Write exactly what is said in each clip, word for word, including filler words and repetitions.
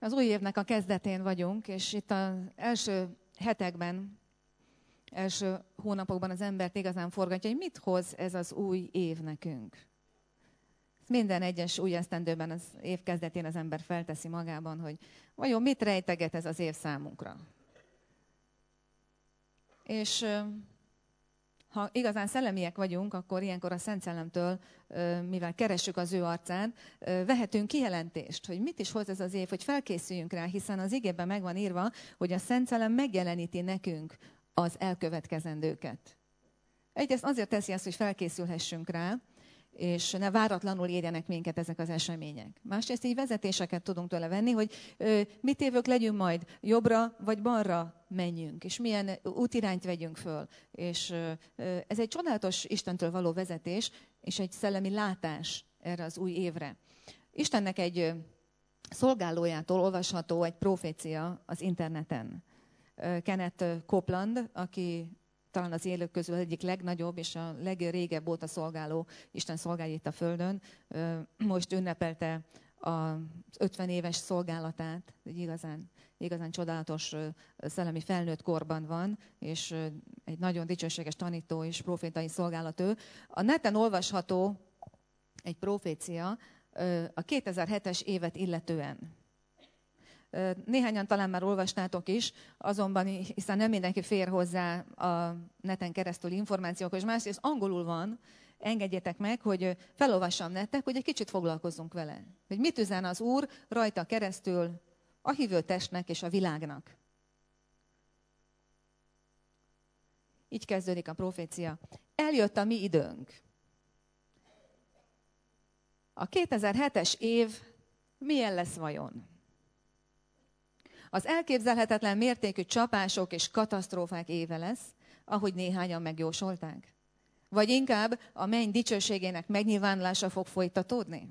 Az új évnek a kezdetén vagyunk, és itt az első hetekben, első hónapokban az embert igazán forgatja, hogy mit hoz ez az új év nekünk. Minden egyes új esztendőben az év kezdetén az ember felteszi magában, hogy vajon mit rejteget ez az év számunkra. És ha igazán szellemiek vagyunk, akkor ilyenkor a Szent Szellemtől, mivel keressük az ő arcán, vehetünk kijelentést, hogy mit is hoz ez az év, hogy felkészüljünk rá, hiszen az igében meg van írva, hogy a Szent Szellem megjeleníti nekünk az elkövetkezendőket. Egyrészt azért teszi ezt, hogy felkészülhessünk rá, és ne váratlanul érjenek minket ezek az események. Másrészt így vezetéseket tudunk tőle venni, hogy ö, mit évők legyünk majd, jobbra vagy balra menjünk, és milyen útirányt vegyünk föl. És ö, ez egy csodálatos Istentől való vezetés, és egy szellemi látás erre az új évre. Istennek egy szolgálójától olvasható egy profécia az interneten. Kenneth Copeland, aki talán az élők közül egyik legnagyobb és a legrégebb óta szolgáló, Isten szolgálja itt a Földön. Most ünnepelte az ötven éves szolgálatát, egy igazán, igazán csodálatos szellemi felnőtt korban van, és egy nagyon dicsőséges tanító és profétai szolgálat ő. A neten olvasható egy profécia a kétezer-hetes évet illetően. Néhányan talán már olvastátok is, azonban hiszen nem mindenki fér hozzá a neten keresztül információkhoz, és másrészt angolul van, engedjétek meg, hogy felolvassam nektek, hogy egy kicsit foglalkozzunk vele. Hogy mit üzen az Úr rajta keresztül a hívő testnek és a világnak. Így kezdődik a profécia. Eljött a mi időnk. A kétezer-hetes év milyen lesz vajon? Az elképzelhetetlen mértékű csapások és katasztrófák éve lesz, ahogy néhányan megjósolták? Vagy inkább a menny dicsőségének megnyilvánulása fog folytatódni?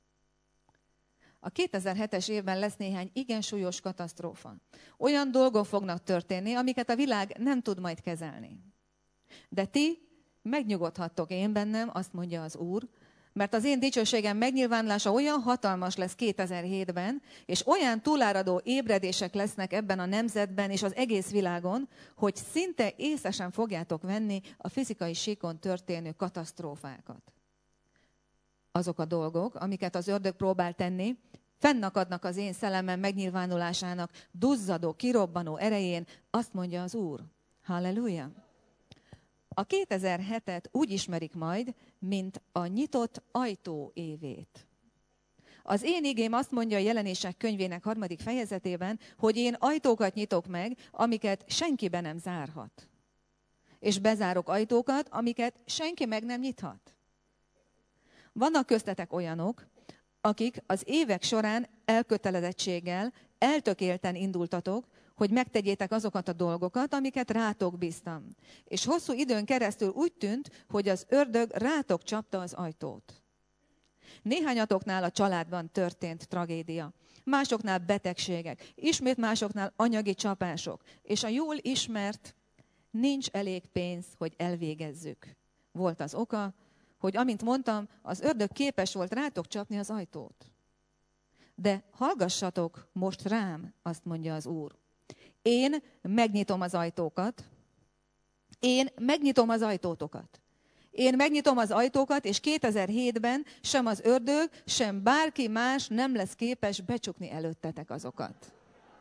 A kétezer-hetes évben lesz néhány igen súlyos katasztrófa. Olyan dolgok fognak történni, amiket a világ nem tud majd kezelni. De ti megnyugodhattok én bennem, azt mondja az Úr, mert az én dicsőségem megnyilvánulása olyan hatalmas lesz kétezer-hétben, és olyan túláradó ébredések lesznek ebben a nemzetben és az egész világon, hogy szinte észre sem fogjátok venni a fizikai síkon történő katasztrófákat. Azok a dolgok, amiket az ördög próbál tenni, fennakadnak az én szellemem megnyilvánulásának duzzadó, kirobbanó erején, azt mondja az Úr. Halleluja! A kétezer-hetet úgy ismerik majd, mint a nyitott ajtó évét. Az én igém azt mondja a Jelenések könyvének harmadik fejezetében, hogy én ajtókat nyitok meg, amiket senki be nem zárhat. És bezárok ajtókat, amiket senki meg nem nyithat. Vannak köztetek olyanok, akik az évek során elkötelezettséggel, eltökélten indultatok, hogy megtegyétek azokat a dolgokat, amiket rátok bíztam. És hosszú időn keresztül úgy tűnt, hogy az ördög rátok csapta az ajtót. Néhányatoknál a családban történt tragédia, másoknál betegségek, ismét másoknál anyagi csapások, és a jól ismert nincs elég pénz, hogy elvégezzük. Volt az oka, hogy amint mondtam, az ördög képes volt rátok csapni az ajtót. De hallgassatok most rám, azt mondja az Úr. Én megnyitom az ajtókat, én megnyitom az ajtótokat. Én megnyitom az ajtókat, és kétezer-hétben sem az ördög, sem bárki más nem lesz képes becsukni előttetek azokat.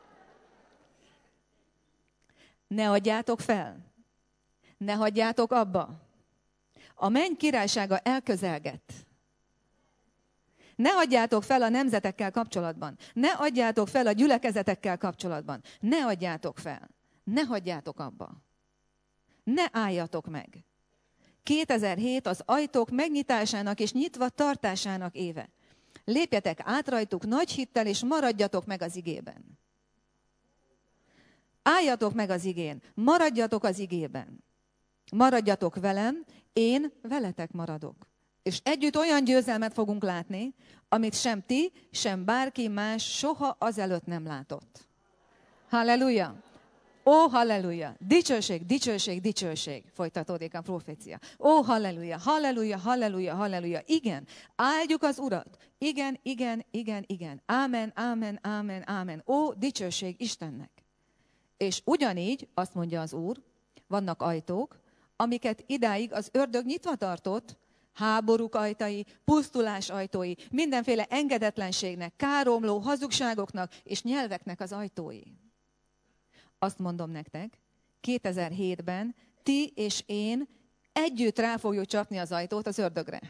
Ne adjátok fel, ne hagyjátok abba. A menny királysága elközelgett. Ne adjátok fel a nemzetekkel kapcsolatban. Ne adjátok fel a gyülekezetekkel kapcsolatban. Ne adjátok fel. Ne hagyjátok abba. Ne álljatok meg. kétezer-hét az ajtók megnyitásának és nyitva tartásának éve. Lépjetek át rajtuk nagy hittel, és maradjatok meg az igében. Álljatok meg az igén. Maradjatok az igében. Maradjatok velem, én veletek maradok. És együtt olyan győzelmet fogunk látni, amit sem ti, sem bárki más soha azelőtt nem látott. Halleluja! Ó, halleluja! Dicsőség, dicsőség, dicsőség! Folytatódik a profécia. Ó, halleluja, halleluja, halleluja, halleluja! Igen, áldjuk az Urat! Igen, igen, igen, igen. Ámen, ámen, ámen, ámen. Ó, dicsőség Istennek! És ugyanígy, azt mondja az Úr, vannak ajtók, amiket idáig az ördög nyitva tartott, háborúk ajtai, pusztulás ajtói, mindenféle engedetlenségnek, káromló hazugságoknak és nyelveknek az ajtói. Azt mondom nektek, kétezer-hétben ti és én együtt rá fogjuk csapni az ajtót az ördögre.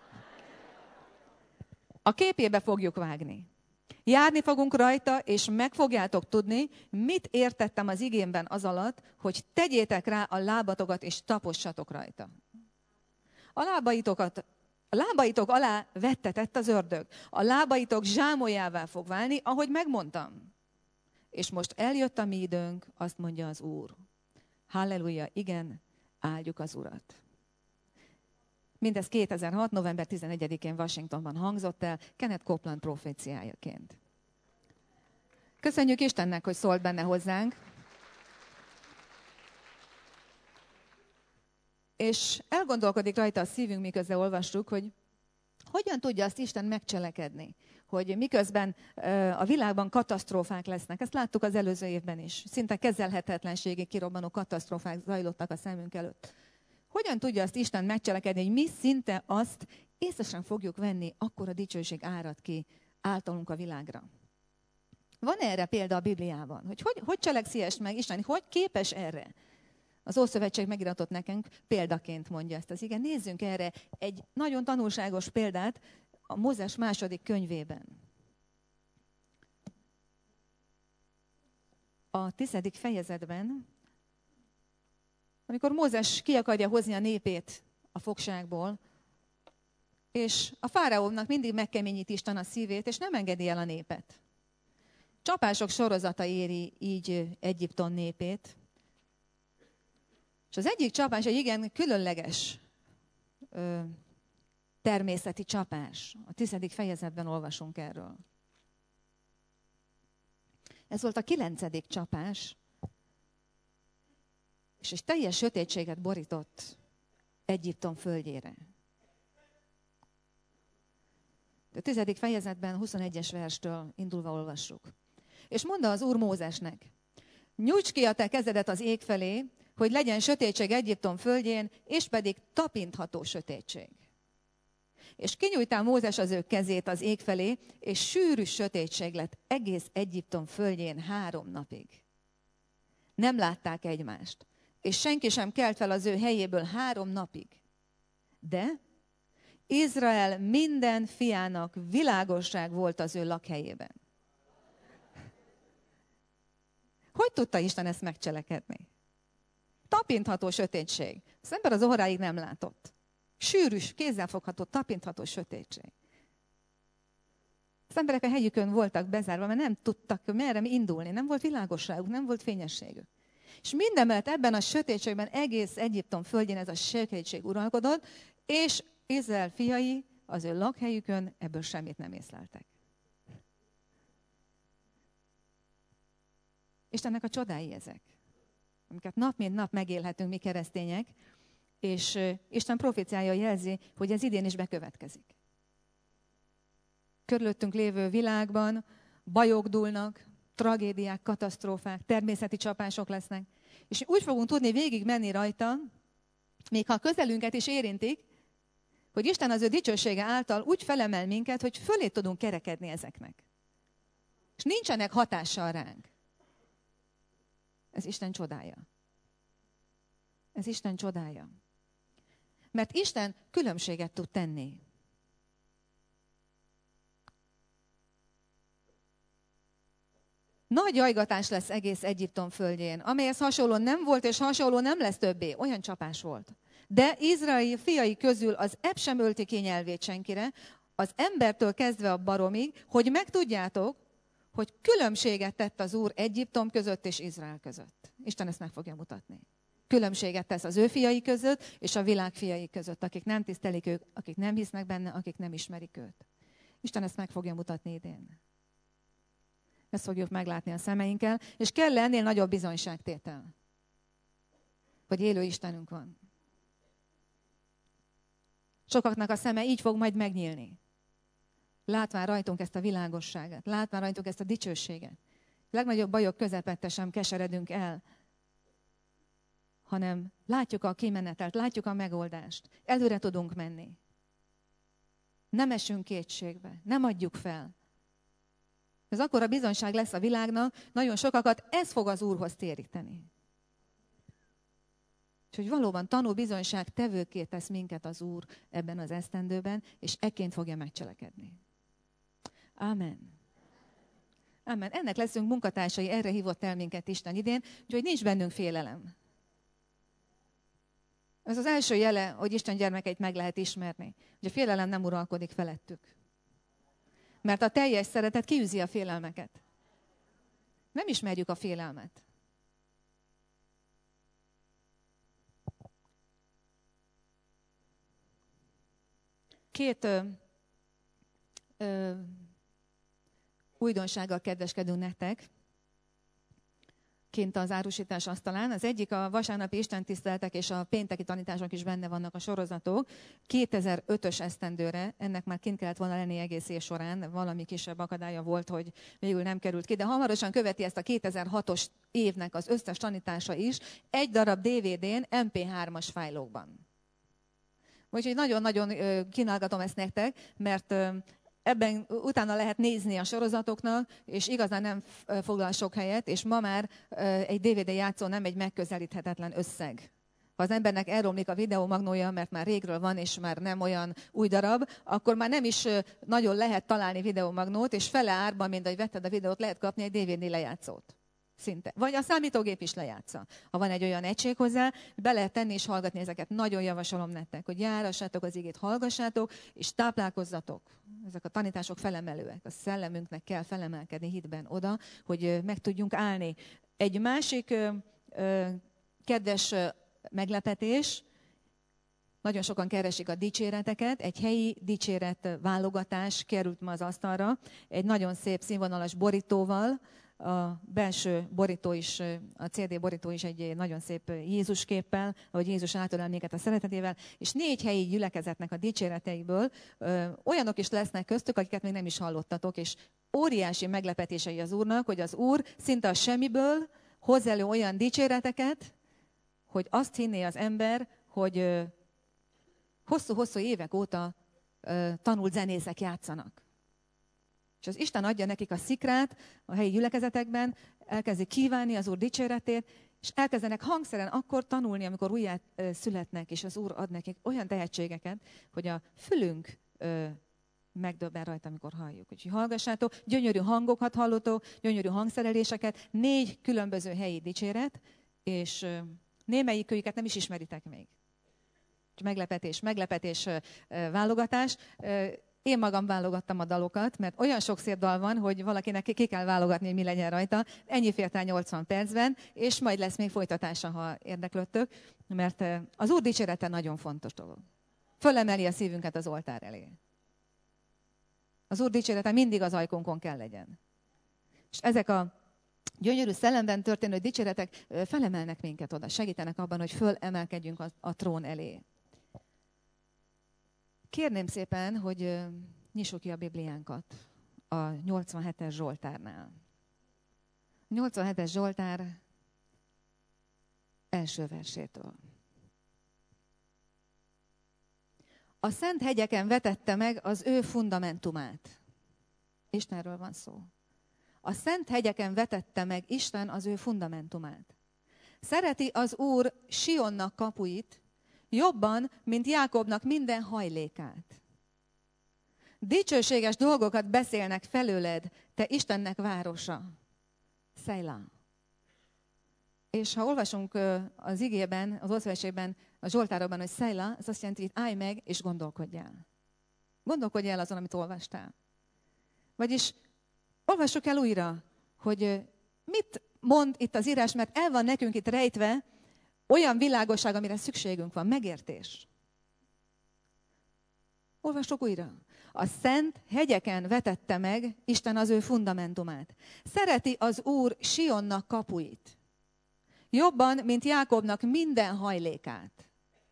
A képébe fogjuk vágni. Járni fogunk rajta, és meg fogjátok tudni, mit értettem az igémben az alatt, hogy tegyétek rá a lábatokat, és tapossatok rajta. A lábaitokat, a lábaitok alá vettetett az ördög. A lábaitok zsámolyává fog válni, ahogy megmondtam. És most eljött a mi időnk, azt mondja az Úr. Halleluja, igen, áldjuk az Urat. Mindez kétezer-hat. november tizenegyedikén Washingtonban hangzott el, Kenneth Copeland proféciájaként. Köszönjük Istennek, hogy szólt benne hozzánk. És elgondolkodik rajta a szívünk, miközben olvassuk, hogy hogyan tudja azt Isten megcselekedni, hogy miközben a világban katasztrófák lesznek. Ezt láttuk az előző évben is. Szinte kezelhetetlenségig kirobbanó katasztrófák zajlottak a szemünk előtt. Hogyan tudja azt Isten megcselekedni, hogy mi szinte azt észre sem fogjuk venni, akkor a dicsőség árad ki általunk a világra. Van erre példa a Bibliában, hogy hogy, hogy cselekszi ezt meg Isten, hogy képes erre? Az Ószövetség megiratott nekünk, példaként mondja ezt az igen. Nézzünk erre egy nagyon tanulságos példát a Mózes második könyvében. A tizedik fejezetben, amikor Mózes ki akarja hozni a népét a fogságból, és a fáraónak mindig megkeményít Isten a szívét, és nem engedi el a népet. Csapások sorozata éri így Egyiptom népét. És az egyik csapás egy igen különleges ö, természeti csapás. A tizedik fejezetben olvasunk erről. Ez volt a kilencedik csapás, és egy teljes sötétséget borított Egyiptom földjére. A tizedik fejezetben huszonegyes verstől indulva olvassuk. És mondta az Úr Mózesnek, nyújts ki a te kezedet az ég felé, hogy legyen sötétség Egyiptom földjén, és pedig tapintható sötétség. És kinyújtál Mózes az ő kezét az ég felé, és sűrű sötétség lett egész Egyiptom földjén három napig. Nem látták egymást, és senki sem kelt fel az ő helyéből három napig. De Izrael minden fiának világosság volt az ő lakhelyében. Hogy tudta Isten ezt megcselekedni? Tapintható sötétség. Az ember az óráig nem látott. Sűrűs, kézzelfogható, tapintható sötétség. Az emberek a helyükön voltak bezárva, mert nem tudtak merre indulni. Nem volt világosságuk, nem volt fényességük. És mindemellett ebben a sötétségben egész Egyiptom földjén ez a sötétség uralkodott, és Izrael fiai az ő lakhelyükön ebből semmit nem észleltek. Istennek a csodái ezek, amiket nap mint nap megélhetünk mi keresztények, és Isten proféciája jelzi, hogy ez idén is bekövetkezik. Körülöttünk lévő világban bajok dúlnak, tragédiák, katasztrófák, természeti csapások lesznek, és úgy fogunk tudni végig menni rajta, még ha a közelünket is érintik, hogy Isten az ő dicsősége által úgy felemel minket, hogy fölé tudunk kerekedni ezeknek. És nincsenek hatással ránk. Ez Isten csodája. Ez Isten csodája. Mert Isten különbséget tud tenni. Nagy jajgatás lesz egész Egyiptom földjén, amelyhez hasonló nem volt, és hasonló nem lesz többé. Olyan csapás volt. De Izrael fiai közül az ebb sem ölti ki nyelvét senkire, az embertől kezdve a baromig, hogy megtudjátok, hogy különbséget tett az Úr Egyiptom között és Izrael között. Isten ezt meg fogja mutatni. Különbséget tesz az ő fiai között és a világ fiai között, akik nem tisztelik ők, akik nem hisznek benne, akik nem ismerik őt. Isten ezt meg fogja mutatni idén. Ezt fogjuk meglátni a szemeinkkel. És kell ennél nagyobb bizonyságtétel, hogy élő Istenünk van. Sokaknak a szeme így fog majd megnyílni. Látván rajtunk ezt a világosságot, látván rajtunk ezt a dicsőséget. A legnagyobb bajok közepette sem keseredünk el, hanem látjuk a kimenetelt, látjuk a megoldást. Előre tudunk menni. Nem esünk kétségbe, nem adjuk fel. Ez akkora bizonyság lesz a világnak, nagyon sokakat ez fog az Úrhoz téríteni. És hogy valóban tanú bizonyság tevőké tesz minket az Úr ebben az esztendőben, és ekként fogja megcselekedni. Ámen. Ámen. Ennek leszünk munkatársai, erre hívott el minket Isten idén, úgyhogy nincs bennünk félelem. Ez az első jele, hogy Isten gyermekeit meg lehet ismerni, hogy a félelem nem uralkodik felettük. Mert a teljes szeretet kiűzi a félelmeket. Nem ismerjük a félelmet. Két ö, ö, újdonsággal kedveskedünk nektek, kint az árusítás asztalán. Az egyik a vasárnapi istentiszteletek és a pénteki tanítások is benne vannak a sorozatok. kétezer-ötös esztendőre, ennek már kint kellett volna lenni egész év során, valami kisebb akadálya volt, hogy végül nem került ki, de hamarosan követi ezt a kétezer-hatos évnek az összes tanítása is, egy darab dé vé dén em pé hármas fájlokban. Úgyhogy nagyon-nagyon kínálgatom ezt nektek, mert ebben utána lehet nézni a sorozatoknak, és igazán nem foglal sok helyet, és ma már egy dé vé dé játszó nem egy megközelíthetetlen összeg. Ha az embernek elromlik a videómagnója, mert már régről van, és már nem olyan új darab, akkor már nem is nagyon lehet találni videómagnót, és fele árban, mint ahogy vetted a videót, lehet kapni egy dé vé dé lejátszót. Szinte. Vagy a számítógép is lejátsza. Ha van egy olyan egység hozzá, be lehet tenni és hallgatni ezeket. Nagyon javasolom nektek, hogy járassátok az igét, hallgassátok, és táplálkozzatok. Ezek a tanítások felemelőek. A szellemünknek kell felemelkedni hitben oda, hogy meg tudjunk állni. Egy másik ö, ö, kedves meglepetés, nagyon sokan keresik a dicséreteket, egy helyi dicséret válogatás került ma az asztalra, egy nagyon szép színvonalas borítóval. A belső borító is, a cé dé borító is egy nagyon szép Jézus képpel, ahogy Jézus átölel minket a szeretetével, és négy helyi gyülekezetnek a dicséreteiből ö, olyanok is lesznek köztük, akiket még nem is hallottatok, és óriási meglepetései az Úrnak, hogy az Úr szinte a semmiből hoz elő olyan dicséreteket, hogy azt hinné az ember, hogy ö, hosszú-hosszú évek óta ö, tanult zenészek játszanak. És az Isten adja nekik a szikrát a helyi gyülekezetekben, elkezdi kívánni az Úr dicséretét, és elkezdenek hangszeren akkor tanulni, amikor újjá születnek, és az Úr ad nekik olyan tehetségeket, hogy a fülünk ö, megdöbben rajta, amikor halljuk. Úgyhogy hallgassátok, gyönyörű hangokat hallotok, gyönyörű hangszereléseket, négy különböző helyi dicséret, és ö, némelyikőjüket nem is ismeritek még. Meglepetés, meglepetés ö, válogatás. Ö, Én magam válogattam a dalokat, mert olyan sok szép dal van, hogy valakinek ki kell válogatni, hogy mi legyen rajta. Ennyi fért el nyolcvan percben, és majd lesz még folytatása, ha érdeklődtök, mert az Úr dicsérete nagyon fontos dolog. Fölemeli a szívünket az oltár elé. Az Úr dicsérete mindig az ajkunkon kell legyen. És ezek a gyönyörű szellemben történő dicséretek felemelnek minket oda, segítenek abban, hogy fölemelkedjünk a, a trón elé. Kérném szépen, hogy nyissuk ki a Bibliánkat a nyolcvanhetes Zsoltárnál. A nyolcvanhetes Zsoltár első versétől. A szent hegyeken vetette meg az ő fundamentumát. Istenről van szó. A szent hegyeken vetette meg Isten az ő fundamentumát. Szereti az Úr Sionnak kapuit, jobban, mint Jákobnak minden hajlékát. Dicsőséges dolgokat beszélnek felőled, te Istennek városa. Szejlá. És ha olvasunk az igében, az Ószövetségben, a Zsoltárokban, hogy Szejlá, ez azt jelenti, hogy állj meg és gondolkodjál. Gondolkodj el azon, amit olvastál. Vagyis olvassuk el újra, hogy mit mond itt az írás, mert el van nekünk itt rejtve olyan világosság, amire szükségünk van, megértés. Olvassuk újra. A szent hegyeken vetette meg Isten az ő fundamentumát. Szereti az Úr Sionnak kapuit. Jobban, mint Jákobnak minden hajlékát.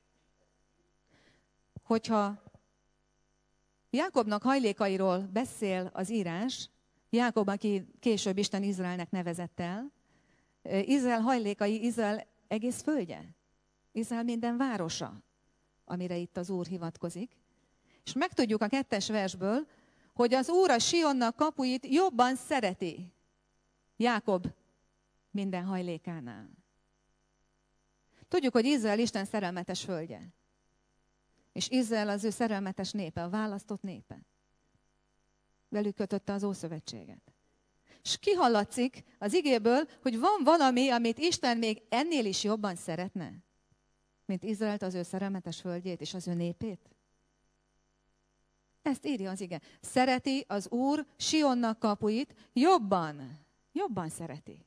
Hogyha Jákobnak hajlékairól beszél az írás, Jákob, aki később Isten Izraelnek nevezett el, Izrael hajlékai, Izrael egész földje, Izrael minden városa, amire itt az Úr hivatkozik. És megtudjuk a kettes versből, hogy az Úr a Sionnak kapuit jobban szereti Jákob minden hajlékánál. Tudjuk, hogy Izrael Isten szerelmetes földje. És Izrael az ő szerelmetes népe, a választott népe. Velük kötötte az Ószövetséget. És kihallatszik az igéből, hogy van valami, amit Isten még ennél is jobban szeretne, mint Izraelt, az ő szerelmetes földjét és az ő népét. Ezt írja az ige. Szereti az Úr Sionnak kapuit, jobban, jobban szereti.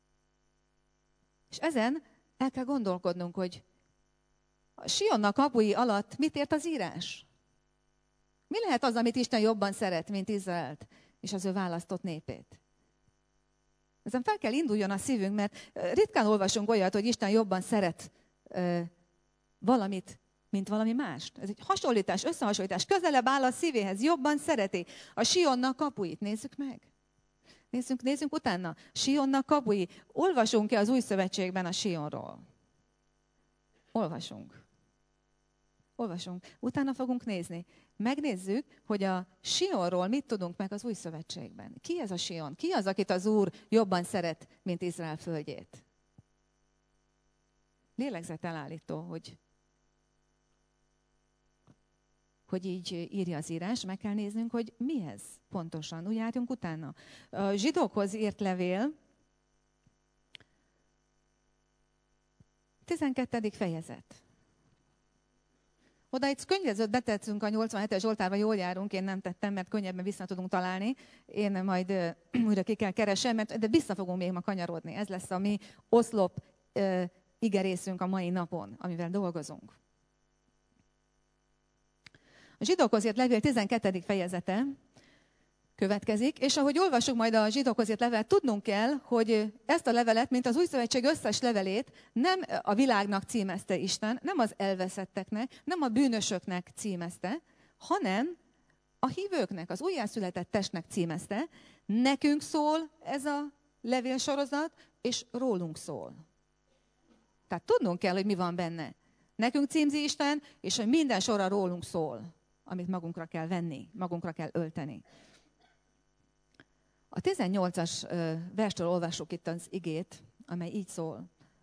És ezen el kell gondolkodnunk, hogy a Sionnak kapui alatt mit ért az írás? Mi lehet az, amit Isten jobban szeret, mint Izraelt és az ő választott népét? Ezen fel kell induljon a szívünk, mert ritkán olvasunk olyat, hogy Isten jobban szeret ö, valamit, mint valami mást. Ez egy hasonlítás, összehasonlítás, közelebb áll a szívéhez, jobban szereti. A Sionnak kapuit nézzük meg. Nézzünk, nézzünk utána. Sionnak kapui. Olvasunk-e az Új Szövetségben a Sionról? Olvasunk. Olvasunk. Utána fogunk nézni. Megnézzük, hogy a Sionról mit tudunk meg az Új Szövetségben. Ki ez a Sion? Ki az, akit az Úr jobban szeret, mint Izrael földjét? Lélegzetelállító, hogy, hogy így írja az írás. Meg kell néznünk, hogy mi ez pontosan. Úgy járjunk utána. A zsidókhoz írt levél, tizenkettedik fejezet. Oda egy könyvezőt betettünk a nyolcvanhetes Zsoltárba, jól járunk, én nem tettem, mert könnyebben vissza tudunk találni. Én majd uh, újra ki kell keresem, mert, de vissza fogunk még ma kanyarodni. Ez lesz a mi oszlop uh, igerészünk a mai napon, amivel dolgozunk. A zsidókhoz írt levél tizenkettedik fejezete következik, és ahogy olvassuk majd a zsidókhoz írt levelet, tudnunk kell, hogy ezt a levelet, mint az Új Szövetség összes levelét nem a világnak címezte Isten, nem az elveszetteknek, nem a bűnösöknek címezte, hanem a hívőknek, az újjászületett testnek címezte. Nekünk szól ez a levélsorozat, és rólunk szól. Tehát tudnunk kell, hogy mi van benne. Nekünk címzi Isten, és hogy minden sorra rólunk szól, amit magunkra kell venni, magunkra kell ölteni. A tizennyolcas verstől olvassuk itt az igét, amely így szól.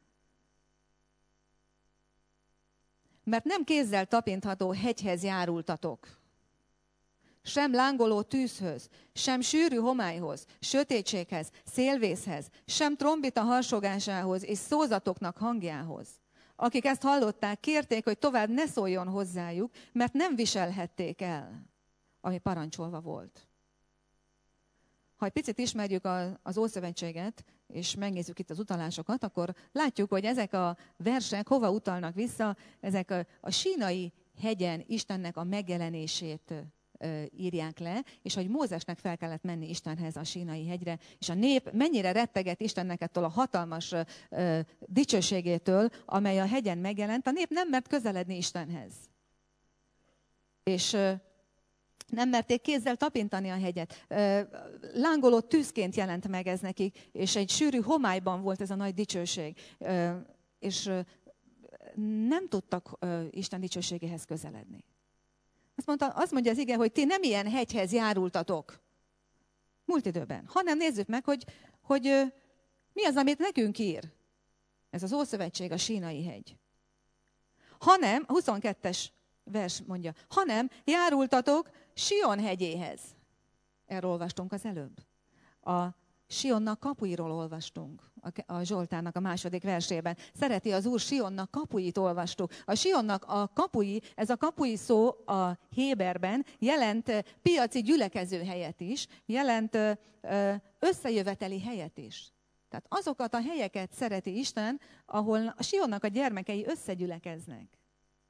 Mert nem kézzel tapintható hegyhez járultatok, sem lángoló tűzhöz, sem sűrű homályhoz, sötétséghez, szélvészhez, sem trombita harsogásához és szózatoknak hangjához. Akik ezt hallották, kérték, hogy tovább ne szóljon hozzájuk, mert nem viselhették el, ami parancsolva volt. Ha egy picit ismerjük az Ószövetséget, és megnézzük itt az utalásokat, akkor látjuk, hogy ezek a versek hova utalnak vissza, ezek a, a Sínai hegyen Istennek a megjelenését ö, írják le, és hogy Mózesnek fel kellett menni Istenhez a Sínai hegyre, és a nép mennyire retteget Istennek ettől a hatalmas ö, dicsőségétől, amely a hegyen megjelent, a nép nem mert közeledni Istenhez. És ö, nem merték kézzel tapintani a hegyet. Lángoló tűzként jelent meg ez nekik, és egy sűrű homályban volt ez a nagy dicsőség. És nem tudtak Isten dicsőségéhez közeledni. Azt, mondta, azt mondja az ige, hogy ti nem ilyen hegyhez járultatok múlt időben, hanem nézzük meg, hogy, hogy mi az, amit nekünk ír. Ez az Ószövetség, a Sínai hegy. Hanem, a huszonkettes vers mondja, hanem járultatok Sion hegyéhez. Erről olvastunk az előbb. A Sionnak kapuiról olvastunk, a Zsoltárnak a második versében. Szereti az Úr Sionnak kapuit olvastuk. A Sionnak a kapui, ez a kapui szó a héberben jelent piaci gyülekező helyet is, jelent összejöveteli helyet is. Tehát azokat a helyeket szereti Isten, ahol a Sionnak a gyermekei összegyülekeznek.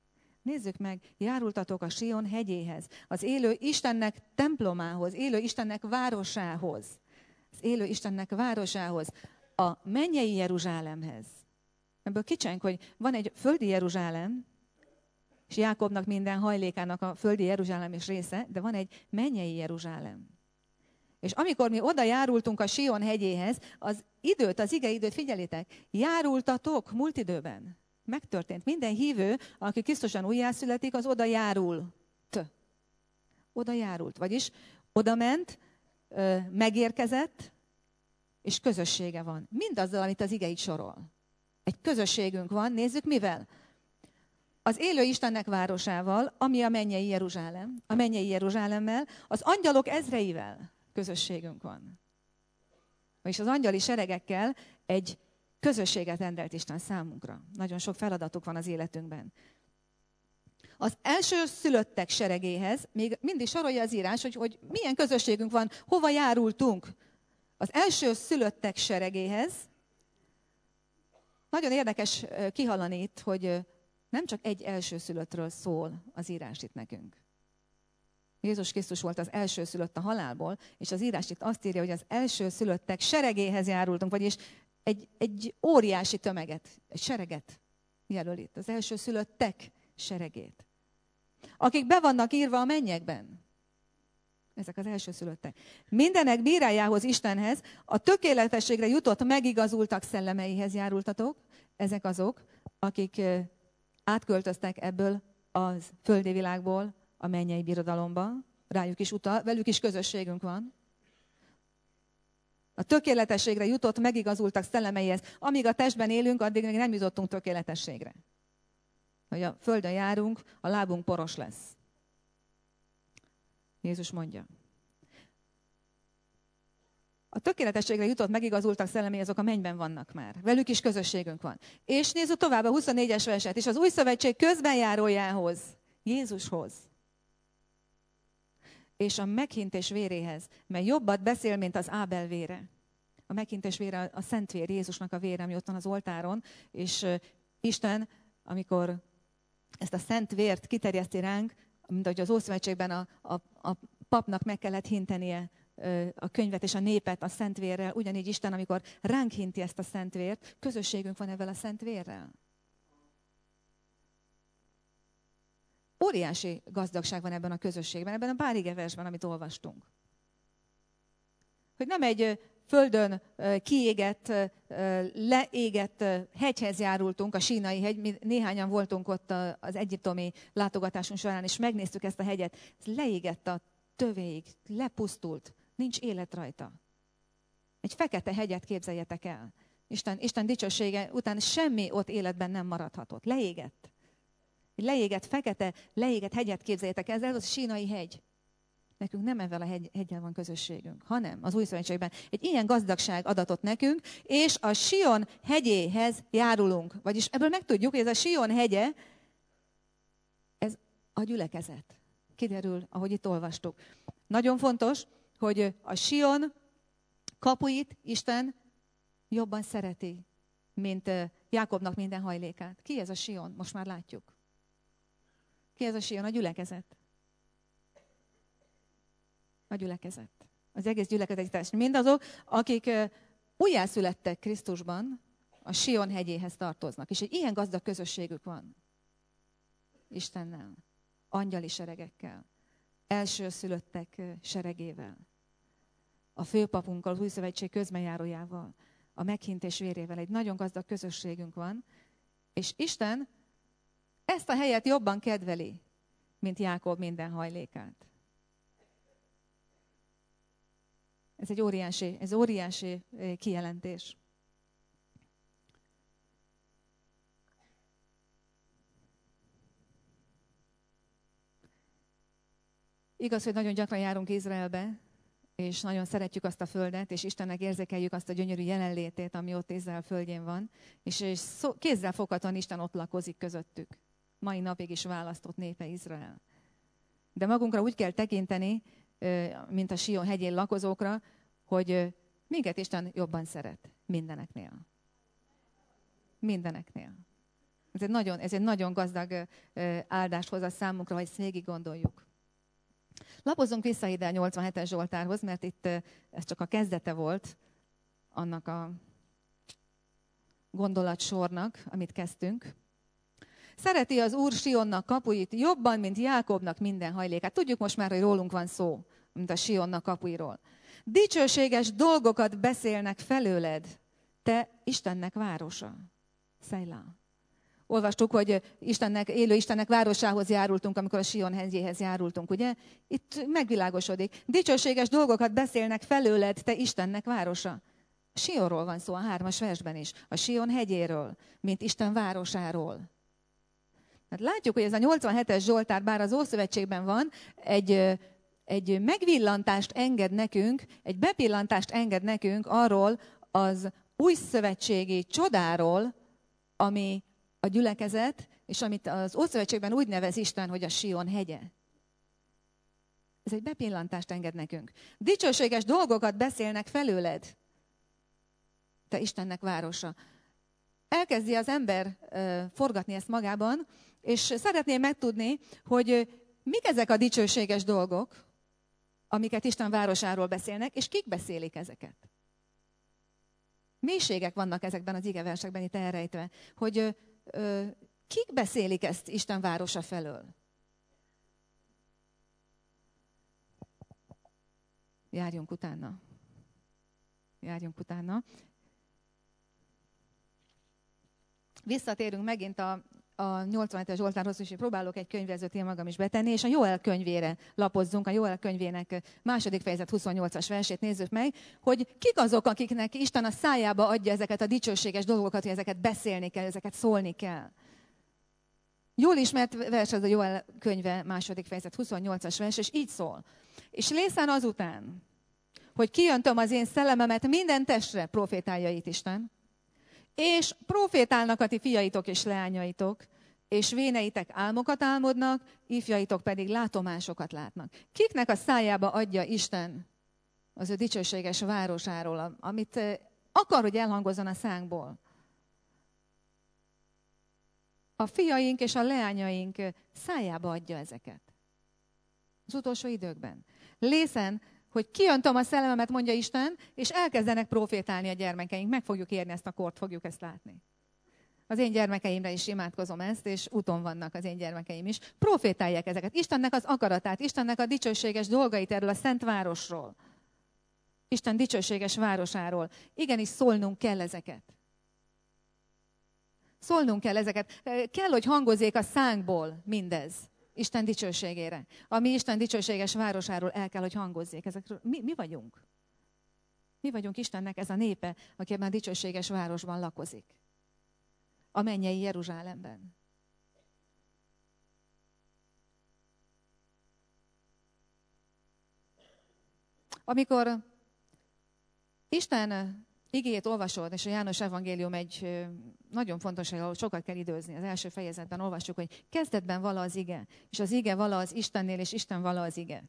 Nézzük meg, járultatok a Sion hegyéhez, az élő Istennek templomához, élő Istennek városához, az élő Istennek városához, a mennyei Jeruzsálemhez. Ebből kicsenk, hogy van egy földi Jeruzsálem, és Jákobnak minden hajlékának a földi Jeruzsálem is része, de van egy mennyei Jeruzsálem. És amikor mi oda járultunk a Sion hegyéhez, az időt, az igeidőt figyelitek, járultatok múlt időben. Megtörtént. Minden hívő, aki Krisztuson újjászületik, az oda járult. Oda járult. Vagyis oda ment, megérkezett, és közössége van. Mindazzal, amit az ige itt sorol. Egy közösségünk van, nézzük mivel? Az élő Istennek városával, ami a mennyei Jeruzsálem, a mennyei Jeruzsálemmel, az angyalok ezreivel közösségünk van. És az angyali seregekkel egy közösséget rendelt Isten számunkra. Nagyon sok feladatuk van az életünkben. Az első szülöttek seregéhez, még mindig sorolja az írás, hogy, hogy milyen közösségünk van, hova járultunk. Az első szülöttek seregéhez nagyon érdekes kihallani itt, hogy nem csak egy elsőszülöttről szól az írás itt nekünk. Jézus Krisztus volt az elsőszülött a halálból, és az írás itt azt írja, hogy az elsőszülöttek seregéhez járultunk, vagyis egy, egy óriási tömeget, egy sereget jelöl itt, az elsőszülöttek seregét. Akik be vannak írva a mennyekben. Ezek az elsőszülöttek. Mindenek bírájához, Istenhez, a tökéletességre jutott, megigazultak szellemeihez járultatok. Ezek azok, akik átköltöztek ebből az földi világból a mennyei birodalomba. Rájuk is utal, velük is közösségünk van. A tökéletességre jutott, megigazultak szellemeihez. Amíg a testben élünk, addig még nem jutottunk tökéletességre. Hogy a földön járunk, a lábunk poros lesz. Jézus mondja. A tökéletességre jutott, megigazultak szellemei, azok a mennyben vannak már. Velük is közösségünk van. És nézzük tovább a huszonnégyes verset. És az új szövetség közbenjárójához, Jézushoz, és a meghintés véréhez, mert jobbat beszél, mint az Ábel vére. A meghintés vére a szent vér, Jézusnak a vére, ami ott van az oltáron, és Isten, amikor ezt a szent vért kiterjeszti ránk, mint ahogy az Ószövetségben a, a, a papnak meg kellett hintenie a könyvet és a népet a szent vérrel, ugyanígy Isten, amikor ránk hinti ezt a szent vért, közösségünk van ezzel a szent vérrel. Óriási gazdagság van ebben a közösségben, ebben a pár igeversben, amit olvastunk. Hogy nem egy földön kiégett, leégett hegyhez járultunk, a Sínai hegy, mi néhányan voltunk ott az egyiptomi látogatásunk során, és megnéztük ezt a hegyet, ez leégett a tövéig, lepusztult, nincs élet rajta. Egy fekete hegyet képzeljetek el. Isten, Isten dicsősége után semmi ott életben nem maradhatott. Leégett. Egy leégett, fekete, leégett hegyet képzeljetek el, ez az a Sínai hegy. Nekünk nem ezzel a hegy, heggyel van közösségünk, hanem az új szövetségben egy ilyen gazdagság adatot nekünk, és a Sion hegyéhez járulunk. Vagyis ebből megtudjuk, hogy ez a Sion hegye, ez a gyülekezet. Kiderül, ahogy itt olvastuk. Nagyon fontos, hogy a Sion kapuit Isten jobban szereti, mint Jákobnak minden hajlékát. Ki ez a Sion? Most már látjuk. Ki ez a Sion? A gyülekezet. A gyülekezet. Az egész gyülekezet. Mindazok, akik újjászülettek Krisztusban, a Sion hegyéhez tartoznak. És egy ilyen gazdag közösségük van. Istennel. Angyali seregekkel. Elsőszülöttek seregével. A főpapunkkal, az új szövetség közbenjárójával. A meghintés vérével. Egy nagyon gazdag közösségünk van. És Isten ezt a helyet jobban kedveli, mint Jákob minden hajlékát. Ez egy óriási, ez óriási kijelentés. Igaz, hogy nagyon gyakran járunk Izraelbe, és nagyon szeretjük azt a földet, és Istennek érzékeljük azt a gyönyörű jelenlétét, ami ott Izrael földjén van, és, és szó, kézzelfoghatóan Isten ott lakozik közöttük. Mai napig is választott népe Izrael. De magunkra úgy kell tekinteni, mint a Sion hegyén lakozókra, hogy minket Isten jobban szeret mindeneknél. Mindeneknél. Ez egy nagyon, ez egy nagyon gazdag áldást hoz a számunkra, hogy ezt végig gondoljuk. Lapozzunk vissza ide a nyolcvanhetes Zsoltárhoz, mert itt ez csak a kezdete volt annak a gondolatsornak, amit kezdtünk. Szereti az Úr Sionnak kapuit jobban, mint Jákobnak minden hajlékát. Tudjuk most már, hogy rólunk van szó, mint a Sionnak kapuiról. Dicsőséges dolgokat beszélnek felőled, te Istennek városa. Szejlá. Olvastuk, hogy Istennek, élő Istennek városához járultunk, amikor a Sion hegyéhez járultunk, ugye? Itt megvilágosodik. Dicsőséges dolgokat beszélnek felőled, te Istennek városa. Sionról van szó a hármas versben is. A Sion hegyéről, mint Isten városáról. Hát látjuk, hogy ez a nyolcvanhetes Zsoltár, bár az Ószövetségben van, egy, egy megvillantást enged nekünk, egy bepillantást enged nekünk arról az újszövetségi csodáról, ami a gyülekezet, és amit az Ószövetségben úgy nevez Isten, hogy a Sion hegye. Ez egy bepillantást enged nekünk. Dicsőséges dolgokat beszélnek felőled, te Istennek városa. Elkezdi az ember uh, forgatni ezt magában, és szeretném megtudni, hogy mik ezek a dicsőséges dolgok, amiket Isten városáról beszélnek, és kik beszélik ezeket. Mélységek vannak ezekben az igeversekben itt elrejtve, hogy uh, uh, kik beszélik ezt Isten városa felől. Járjunk utána. Járjunk utána. Visszatérünk megint a, a nyolcvanhetes Zsoltárhoz, és próbálok egy könyvezőt én magam is betenni, és a Jóel könyvére lapozzunk, a Jóel könyvének második fejezet huszonnyolcas versét nézzük meg, hogy kik azok, akiknek Isten a szájába adja ezeket a dicsőséges dolgokat, hogy ezeket beszélni kell, ezeket szólni kell. Jól ismert vers az a Jóel könyve második fejezet huszonnyolcas vers, és így szól. És lészen azután, hogy kijöntöm az én szellememet minden testre, profétálja itt Isten, és profétálnak a ti fiaitok és leányaitok, és véneitek álmokat álmodnak, ifjaitok pedig látomásokat látnak. Kiknek a szájába adja Isten az ő dicsőséges városáról, amit akar, hogy elhangozzon a szánkból? A fiaink és a leányaink szájába adja ezeket. Az utolsó időkben. Lészen, hogy kijöntöm a szellememet, mondja Isten, és elkezdenek profétálni a gyermekeink. Meg fogjuk érni ezt a kort, fogjuk ezt látni. Az én gyermekeimre is imádkozom ezt, és úton vannak az én gyermekeim is. Profétálják ezeket. Istennek az akaratát, Istennek a dicsőséges dolgait erről a szent városról. Isten dicsőséges városáról. Igenis szólnunk kell ezeket. Szólnunk kell ezeket. Kell, hogy hangozzék a szánkból mindez. Isten dicsőségére. Ami Isten dicsőséges városáról el kell, hogy hangozzék. Ezekről mi, mi vagyunk? Mi vagyunk Istennek ez a népe, aki ebben a dicsőséges városban lakozik. A mennyei Jeruzsálemben. Amikor Isten igéjét olvasod, és a János evangélium egy nagyon fontos, ahol sokat kell időzni. Az első fejezetben olvassuk, hogy kezdetben vala az ige, és az ige vala az Istennél, és Isten vala az ige.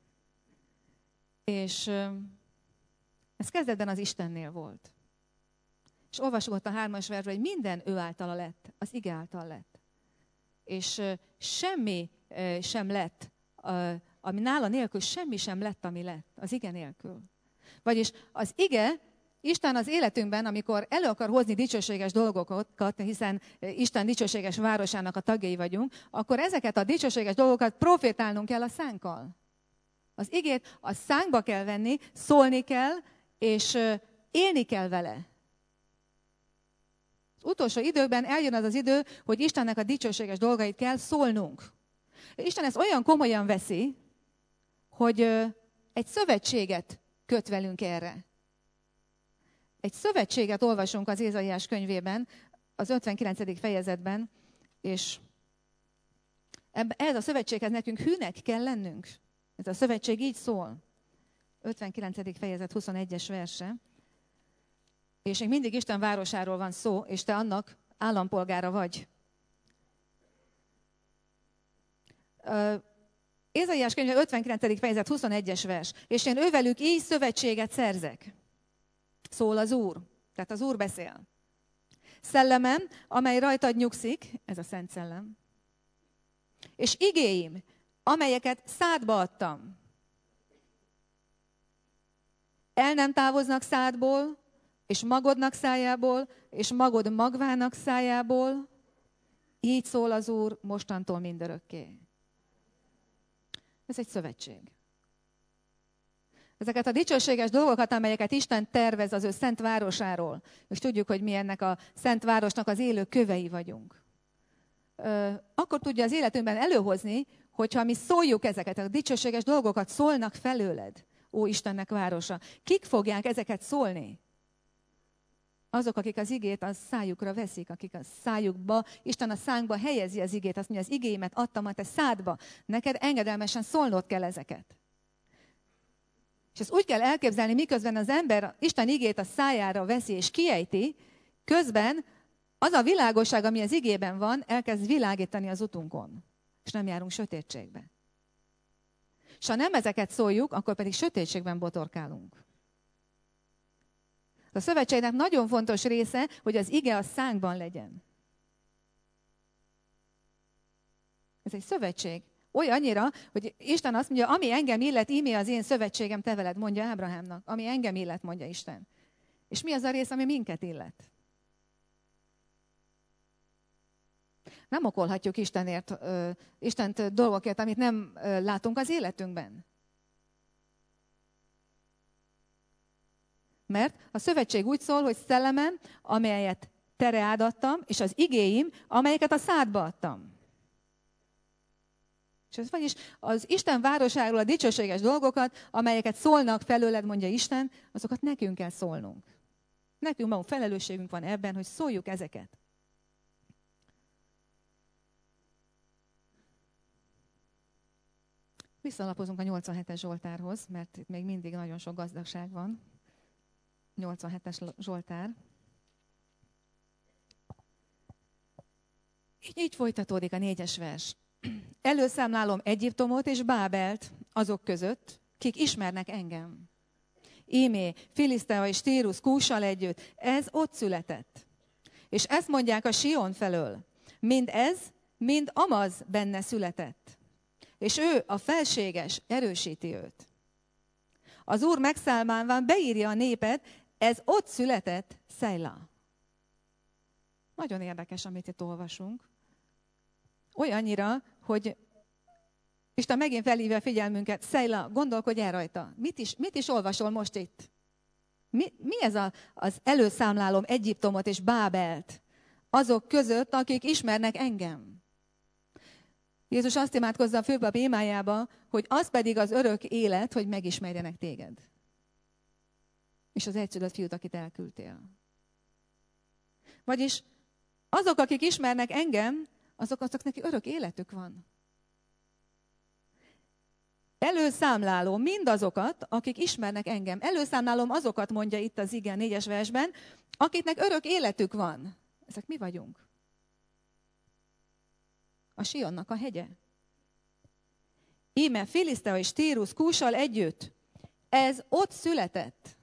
És ez kezdetben az Istennél volt. És olvassuk ott a hármas versben, hogy minden ő általa lett, az ige által lett. És semmi sem lett, ami nála nélkül, semmi sem lett, ami lett, az ige nélkül. Vagyis az ige, Isten az életünkben, amikor elő akar hozni dicsőséges dolgokat, hiszen Isten dicsőséges városának a tagjai vagyunk, akkor ezeket a dicsőséges dolgokat profétálnunk kell a szánkkal. Az igét a szánkba kell venni, szólni kell, és élni kell vele. Az utolsó időkben eljön az az idő, hogy Istennek a dicsőséges dolgait kell szólnunk. Isten ezt olyan komolyan veszi, hogy egy szövetséget köt velünk erre. Egy szövetséget olvasunk az Ézaiás könyvében, az ötvenkilencedik fejezetben, és ez a szövetséghez nekünk hűnek kell lennünk. Ez a szövetség így szól. ötvenkilencedik fejezet huszonegyes verse. És még mindig Isten városáról van szó, és te annak állampolgára vagy. Ézaiás könyve ötvenkilencedik fejezet huszonegyes vers. És én ővelük így szövetséget szerzek. Szól az Úr. Tehát az Úr beszél. Szellemem, amely rajtad nyugszik, ez a Szent Szellem, és igéim, amelyeket szádba adtam, el nem távoznak szádból, és magodnak szájából, és magod magvának szájából, így szól az Úr mostantól mindörökké. Ez egy szövetség. Ezeket a dicsőséges dolgokat, amelyeket Isten tervez az ő szent városáról, és tudjuk, hogy mi ennek a szent városnak az élő kövei vagyunk. Akkor tudja az életünkben előhozni, hogyha mi szóljuk ezeket, a dicsőséges dolgokat szólnak felőled, ó Istennek városa. Kik fogják ezeket szólni? Azok, akik az igét a szájukra veszik, akik a szájukba, Isten a szánkba helyezi az igét, azt mondja, az igéimet adtam a te szádba, neked engedelmesen szólnod kell ezeket. És ezt úgy kell elképzelni, miközben az ember Isten igét a szájára veszi és kiejti, közben az a világosság, ami az igében van, elkezd világítani az utunkon, és nem járunk sötétségbe. És ha nem ezeket szóljuk, akkor pedig sötétségben botorkálunk. A szövetségnek nagyon fontos része, hogy az ige a szánkban legyen. Ez egy szövetség. Olyannyira, hogy Isten azt mondja, ami engem illet, ímé az én szövetségem te veled, mondja Ábrahámnak. Ami engem illet, mondja Isten. És mi az a rész, ami minket illet? Nem okolhatjuk Istenért, ö, Istent dolgokért, amit nem ö, látunk az életünkben. Mert a szövetség úgy szól, hogy szellemem, amelyet tereád adtam, és az igéim, amelyeket a szádba adtam. És ez vagyis az Isten városáról a dicsőséges dolgokat, amelyeket szólnak felőled, mondja Isten, azokat nekünk kell szólnunk. Nekünk magunk felelősségünk van ebben, hogy szóljuk ezeket. Visszalapozunk a nyolcvanhetes Zsoltárhoz, mert itt még mindig nagyon sok gazdagság van. nyolcvanhetes Zsoltár. Így, így folytatódik a négyes vers. Előszámlálom Egyiptomot és Bábelt azok között, kik ismernek engem. Ímé, Filisztea és Tírus Kússal együtt, ez ott született. És ezt mondják a Sion felől. Mind ez, mind amaz benne született. És ő, a felséges, erősíti őt. Az Úr megszállván beírja a népet, ez ott született, Szejla. Nagyon érdekes, amit itt olvasunk. Olyannyira, hogy Isten megint felhívja a figyelmünket, Szejla, gondolkodj el rajta. Mit is, mit is olvasol most itt? Mi, mi ez a, az előszámlálom Egyiptomot és Bábelt azok között, akik ismernek engem? Jézus azt imádkozza a főpap imájába, hogy az pedig az örök élet, hogy megismerjenek téged. És az egyszülött fiút, akit elküldtél. Vagyis azok, akik ismernek engem, azok, azok neki örök életük van. Előszámlálom mindazokat, akik ismernek engem. Előszámlálom azokat, mondja itt az ige négyes versben, akiknek örök életük van. Ezek mi vagyunk? A Sionnak a hegye. Íme Filisztea és Tírus Kússal együtt. Ez ott született.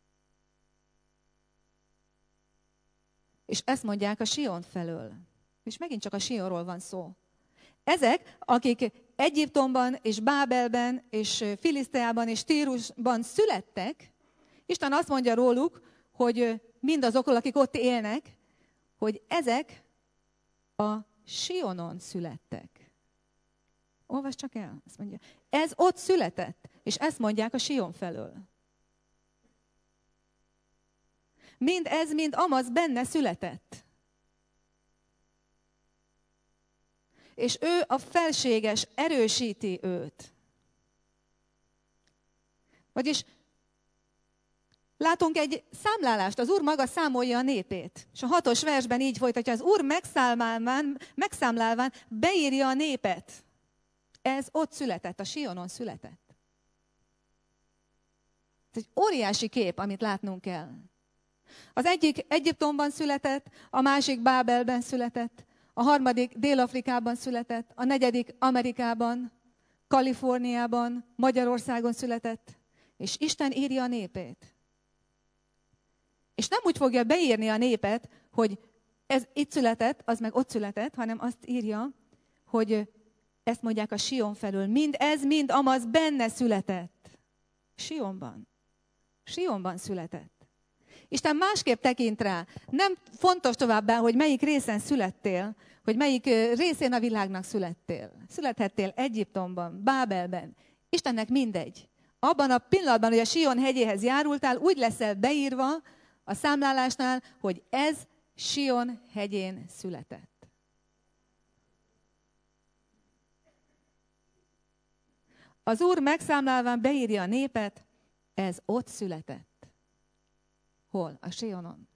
És ezt mondják a Sion felől. És megint csak a Sionról van szó. Ezek, akik Egyiptomban és Bábelben és Filiszteában és Tírusban születtek, Isten azt mondja róluk, hogy mindazokról, akik ott élnek, hogy ezek a Sionon születtek. Olvasd csak el, azt mondja. Ez ott született, és ezt mondják a Sion felől. Mind ez, mind amaz benne született. És ő a felséges, erősíti őt. Vagyis látunk egy számlálást, az Úr maga számolja a népét. És a hatos versben így folytatja, az Úr megszámlálván, megszámlálván beírja a népet. Ez ott született, a Sionon született. Ez egy óriási kép, amit látnunk kell. Az egyik Egyiptomban született, a másik Bábelben született, a harmadik Dél-Afrikában született, a negyedik Amerikában, Kaliforniában, Magyarországon született, és Isten írja a népét. És nem úgy fogja beírni a népet, hogy ez itt született, az meg ott született, hanem azt írja, hogy ezt mondják a Sion felől. Mind ez, mind amaz benne született. Sionban. Sionban született. Isten másképp tekint rá. Nem fontos továbbá, hogy melyik részen születtél, hogy melyik részén a világnak születtél. Születhettél Egyiptomban, Bábelben. Istennek mindegy. Abban a pillanatban, hogy a Sion hegyéhez járultál, úgy leszel beírva a számlálásnál, hogy ez Sion hegyén született. Az Úr megszámlálván beírja a népet, ez ott született. Hol? A Sionon.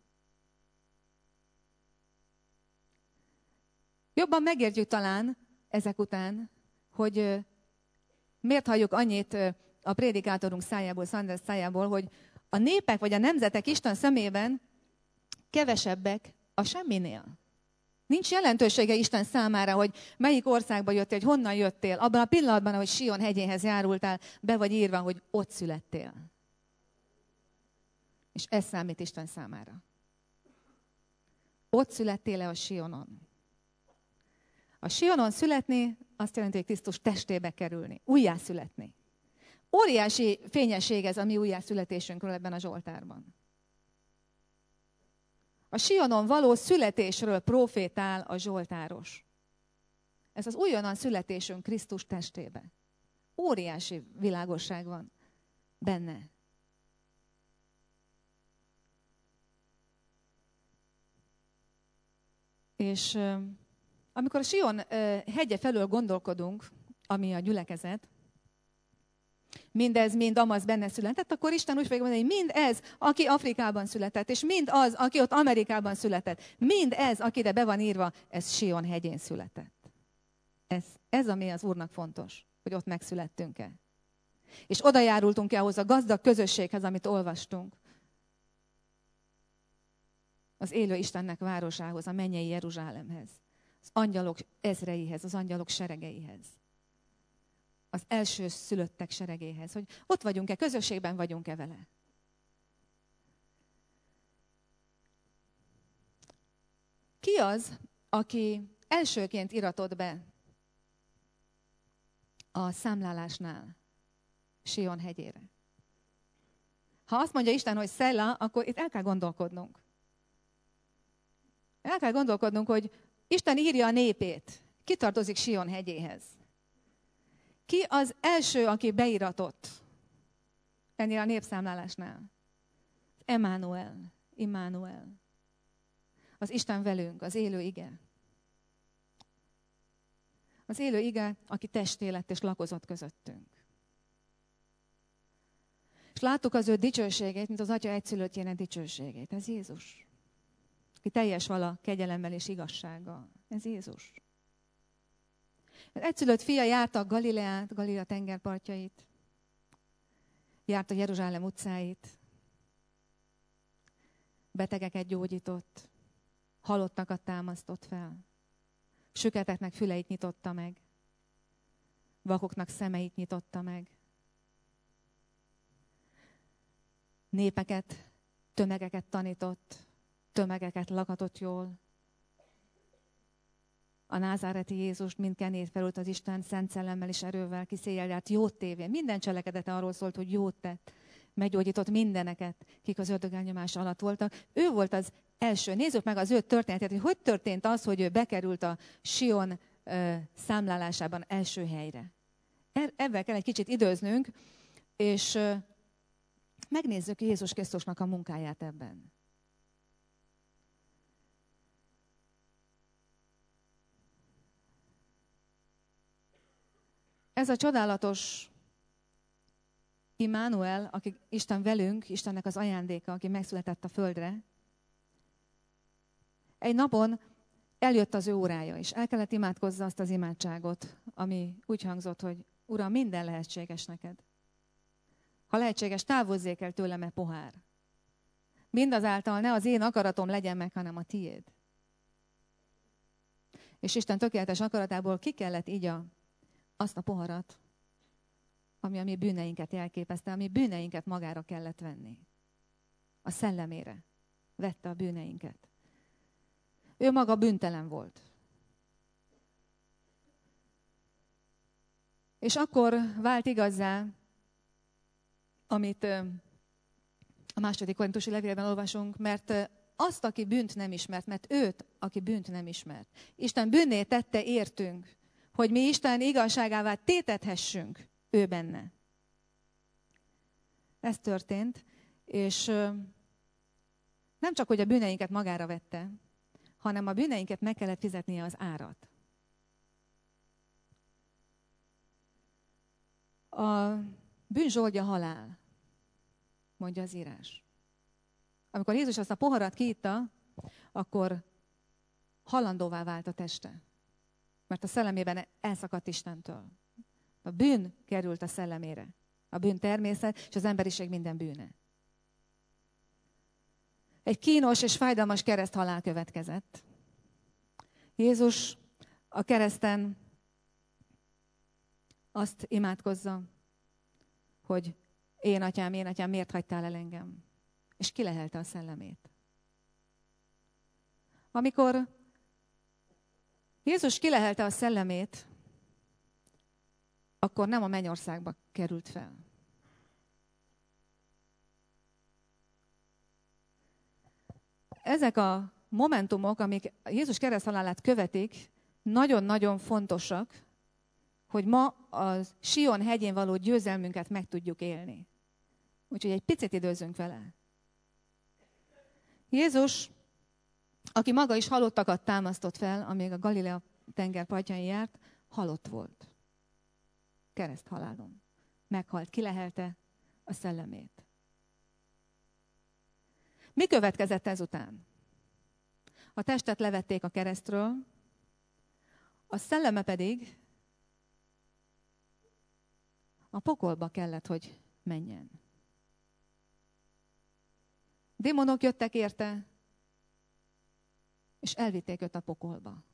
Jobban megértjük talán ezek után, hogy miért halljuk annyit a prédikátorunk szájából, Sanders szájából, hogy a népek vagy a nemzetek Isten szemében kevesebbek a semminél. Nincs jelentősége Isten számára, hogy melyik országba jöttél, hogy honnan jöttél. Abban a pillanatban, ahogy Sion hegyéhez járultál, be vagy írva, hogy ott születtél. És ez számít Isten számára. Ott születtél-e a Sionon? A Sionon születni azt jelenti, hogy Krisztus testébe kerülni, újjászületni. Óriási fényesség ez a mi újjászületésünkről ebben a Zsoltárban. A Sionon való születésről profétál a Zsoltáros. Ez az újonnan születésünk Krisztus testébe. Óriási világosság van benne. És amikor a Sion hegye felől gondolkodunk, ami a gyülekezet, mindez, mind amaz benne született, akkor Isten úgy fogja mondani, hogy mind ez, aki Afrikában született, és mind az, aki ott Amerikában született, mind ez, aki ide be van írva, ez Sion hegyén született. Ez, ez ami az Úrnak fontos, hogy ott megszülettünk-e. És oda járultunk-e ahhoz a gazdag közösséghez, amit olvastunk. Az élő Istennek városához, a mennyei Jeruzsálemhez, az angyalok ezreihez, az angyalok seregeihez. Az első szülöttek seregéhez, hogy ott vagyunk-e, közösségben vagyunk-e vele. Ki az, aki elsőként iratott be a számlálásnál Sion hegyére? Ha azt mondja Isten, hogy Szela, akkor itt el kell gondolkodnunk. El kell gondolkodnunk, hogy Isten írja a népét. Ki tartozik Sion hegyéhez? Ki az első, aki beiratott ennél a népszámlálásnál? Emmanuel, Immanuel. Az Isten velünk, az élő ige. Az élő ige, aki testé lett és lakozott közöttünk. És láttuk az ő dicsőségét, mint az Atya egyszülöttjének dicsőségét. Ez Jézus. Aki teljes vala kegyelemmel és igazsággal. Ez Jézus. Az egyszülött fia járta a Galileát, Galilea tengerpartjait, járta Jeruzsálem utcáit, betegeket gyógyított, halottakat támasztott fel, süketeknek füleit nyitotta meg, vakoknak szemeit nyitotta meg, népeket, tömegeket tanított, tömegeket lakatott jól. A názáreti Jézust mind kenét felült az Isten szent szellemmel és erővel kiszéjjel járt, jót tévén. Minden cselekedete arról szólt, hogy jót tett. Meggyógyított mindeneket, kik az ördög elnyomása alatt voltak. Ő volt az első. Nézzük meg az ő történetét, hogy hogy történt az, hogy ő bekerült a Sion ö, számlálásában első helyre. Ebben kell egy kicsit időznünk, és ö, megnézzük Jézus Krisztusnak a munkáját ebben. Ez a csodálatos Immanuel, aki Isten velünk, Istennek az ajándéka, aki megszületett a földre, egy napon eljött az ő órája, és el kellett imádkozza azt az imádságot, ami úgy hangzott, hogy Uram, minden lehetséges neked. Ha lehetséges, távozzék el tőlem e pohár. Mindazáltal ne az én akaratom legyen meg, hanem a tiéd. És Isten tökéletes akaratából ki kellett igya azt a poharat, ami a mi bűneinket jelképezte, ami bűneinket magára kellett venni. A szellemére vette a bűneinket. Ő maga bűntelen volt. És akkor vált igazzá, amit a második korintusi levélben olvasunk, mert azt, aki bűnt nem ismert, mert őt, aki bűnt nem ismert. Isten bűnné tette értünk, hogy mi Isten igazságává tétethessünk ő benne. Ez történt, és nem csak, hogy a bűneinket magára vette, hanem a bűneinket meg kellett fizetnie az árat. A bűn zsoldja halál, mondja az írás. Amikor Jézus azt a poharat kiitta, akkor halandóvá vált a teste. Mert a szellemében elszakadt Istentől. A bűn került a szellemére. A bűn természet és az emberiség minden bűne. Egy kínos és fájdalmas kereszthalál következett. Jézus a kereszten azt imádkozza, hogy én atyám, én atyám, miért hagytál el engem? És kilehelte a szellemét. Amikor Jézus kilehelte a szellemét, akkor nem a mennyországba került fel. Ezek a momentumok, amik Jézus kereszthalálát követik, nagyon-nagyon fontosak, hogy ma a Sion hegyén való győzelmünket meg tudjuk élni. Úgyhogy egy picit időzünk vele. Jézus, aki maga is halottakat támasztott fel, amíg a Galilea tenger partján járt, halott volt. Kereszthalálon. Meghalt, kilehelte a szellemét. Mi következett ezután? A testet levették a keresztről, a szelleme pedig a pokolba kellett, hogy menjen. Démonok jöttek érte, és elvitték őt a pokolba.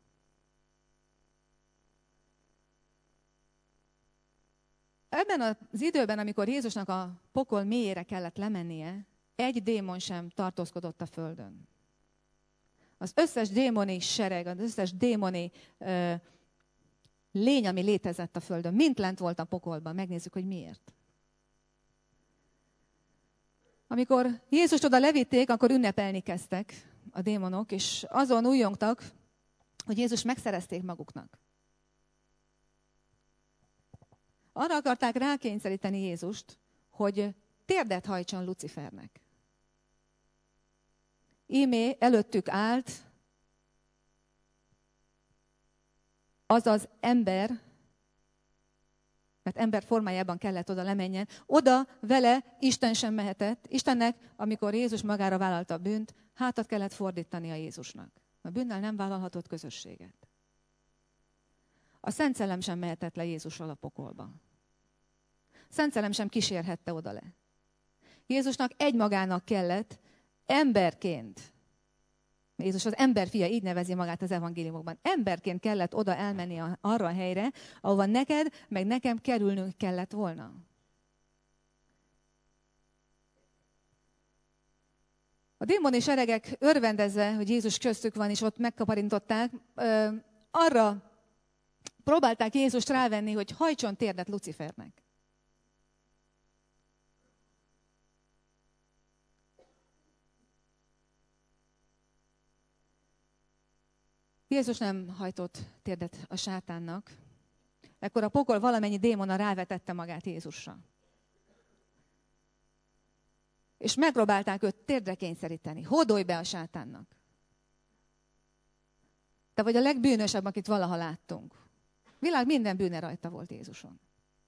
Ebben az időben, amikor Jézusnak a pokol mélyére kellett lemennie, egy démon sem tartózkodott a földön. Az összes démoni sereg, az összes démoni ö, lény, ami létezett a földön, mind lent volt a pokolban. Megnézzük, hogy miért. Amikor Jézust oda levitték, akkor ünnepelni kezdtek a démonok, és azon újjongtak, hogy Jézus megszerezték maguknak. Arra akarták rákényszeríteni Jézust, hogy térdet hajtson Lucifernek. Ímé előttük állt az az ember, mert ember formájában kellett oda lemenjen, oda vele Isten sem mehetett. Istennek, amikor Jézus magára vállalta a bűnt, hátat kellett fordítani a Jézusnak. A bűnnel nem vállalhatott közösséget. A Szent Szellem sem mehetett le Jézussal a pokolba. Szent Szellem sem kísérhette oda le. Jézusnak egymagának kellett emberként, Jézus az emberfia, így nevezi magát az evangéliumokban, emberként kellett oda elmenni arra a helyre, ahova neked, meg nekem kerülnünk kellett volna. A démoni seregek örvendezve, hogy Jézus köztük van, és ott megkaparintották, arra próbálták Jézust rávenni, hogy hajtson térdet Lucifernek. Jézus nem hajtott térdet a sátánnak, ekkor a pokol valamennyi démona rávetette magát Jézusra. És megpróbálták őt térdre kényszeríteni. Hódolj be a sátánnak. Te vagy a legbűnösebb, akit valaha láttunk. Világ minden bűne rajta volt Jézuson.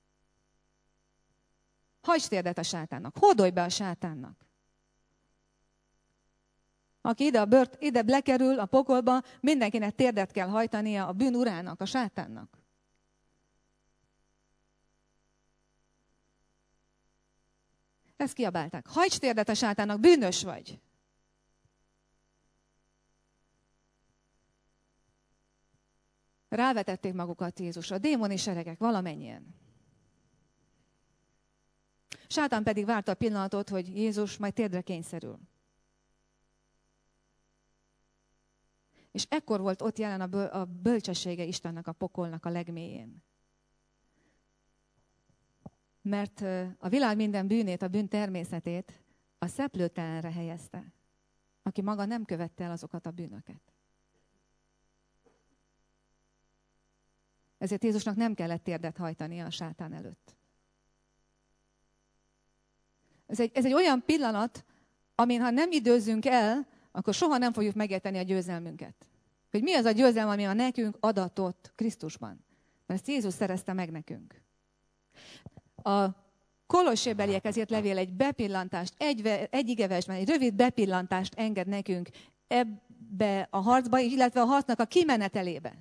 Hajts térdet a sátánnak. Hódolj be a sátánnak. Aki ide, a bört, ide lekerül a pokolba, mindenkinek térdet kell hajtania a bűn urának, a sátánnak. Ezt kiabálták. Hajts térdet a sátánnak, bűnös vagy. Rávetették magukat Jézusra, a démoni seregek valamennyien. Sátán pedig várta a pillanatot, hogy Jézus majd térdre kényszerül. És ekkor volt ott jelen a, böl- a bölcsessége Istennek a pokolnak a legmélyén. Mert a világ minden bűnét, a bűn természetét a szeplőtelenre helyezte, aki maga nem követte el azokat a bűnöket. Ezért Jézusnak nem kellett térdet hajtania a sátán előtt. Ez egy, ez egy olyan pillanat, amin ha nem időzzünk el, akkor soha nem fogjuk megérteni a győzelmünket. Hogy mi az a győzelem, ami a nekünk adatott Krisztusban. Mert ezt Jézus szerezte meg nekünk. A Kolossébeliekhez írt levél egy bepillantást, egy, egy igevesben, egy rövid bepillantást enged nekünk ebbe a harcba, illetve a harcnak a kimenetelébe.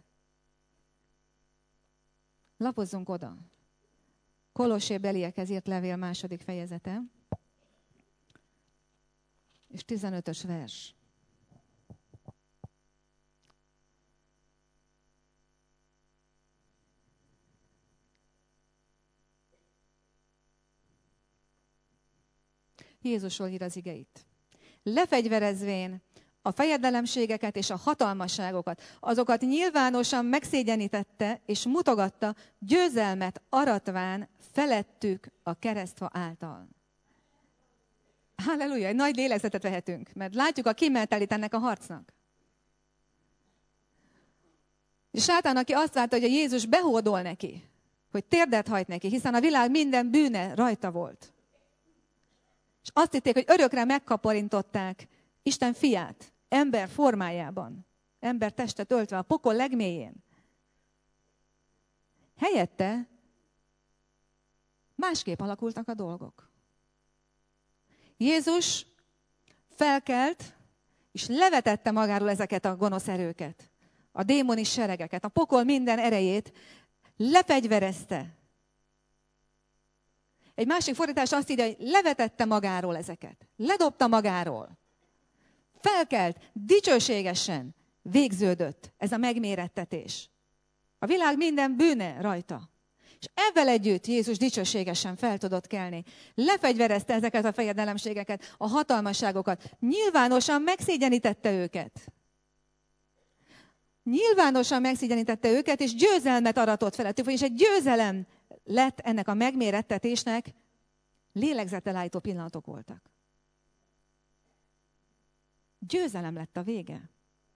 Lapozzunk oda. Kolossébeliekhez írt levél második fejezete, és tizenötös vers. Jézusról ír az igeit. Lefegyverezvén a fejedelemségeket és a hatalmasságokat, azokat nyilvánosan megszégyenítette és mutogatta, győzelmet aratván felettük a keresztfa által. Halleluja, egy nagy lélegzetet vehetünk, mert látjuk a kimenetelét ennek a harcnak. És sátán, aki azt látta, hogy a Jézus behódol neki, hogy térdet hajt neki, hiszen a világ minden bűne rajta volt. És azt hitték, hogy örökre megkaparintották Isten fiát, ember formájában, ember testet öltve a pokol legmélyén. Helyette másképp alakultak a dolgok. Jézus felkelt, és levetette magáról ezeket a gonosz erőket, a démoni seregeket, a pokol minden erejét, lefegyverezte. Egy másik fordítás azt írja, hogy levetette magáról ezeket, ledobta magáról. Felkelt, dicsőségesen végződött ez a megmérettetés. A világ minden bűne rajta. És ezzel együtt Jézus dicsőségesen fel tudott kelni. Lefegyverezte ezeket a fejedelemségeket, a hatalmasságokat. Nyilvánosan megszégyenítette őket. Nyilvánosan megszégyenítette őket, és győzelmet aratott felettük, vagyis egy győzelem lett ennek a megmérettetésnek, lélegzetelállító pillanatok voltak. Győzelem lett a vége.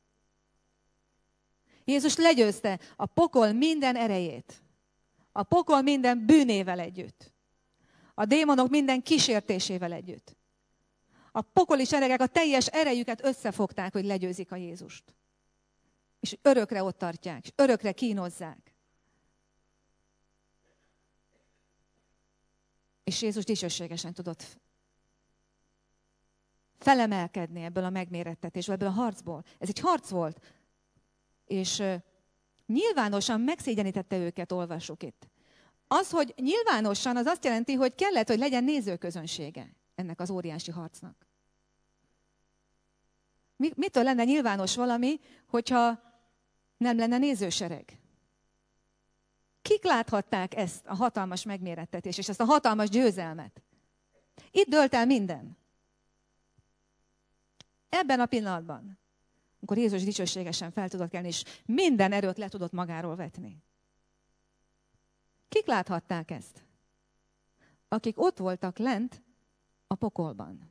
Jézus legyőzte a pokol minden erejét. A pokol minden bűnével együtt. A démonok minden kísértésével együtt. A pokoli seregek a teljes erejüket összefogták, hogy legyőzik a Jézust. És örökre ott tartják, és örökre kínozzák. És Jézus dicsőségesen tudott felemelkedni ebből a megmérettetésből, ebből a harcból. Ez egy harc volt. És uh, nyilvánosan megszégyenítette őket, olvassuk itt. Az, hogy nyilvánosan, az azt jelenti, hogy kellett, hogy legyen nézőközönsége ennek az óriási harcnak. Mi, mitől lenne nyilvános valami, hogyha nem lenne nézősereg? Kik láthatták ezt a hatalmas megmérettetést, és ezt a hatalmas győzelmet? Itt dőlt el minden. Ebben a pillanatban, amikor Jézus dicsőségesen fel tudott kelni, és minden erőt le tudott magáról vetni. Kik láthatták ezt? Akik ott voltak lent a pokolban.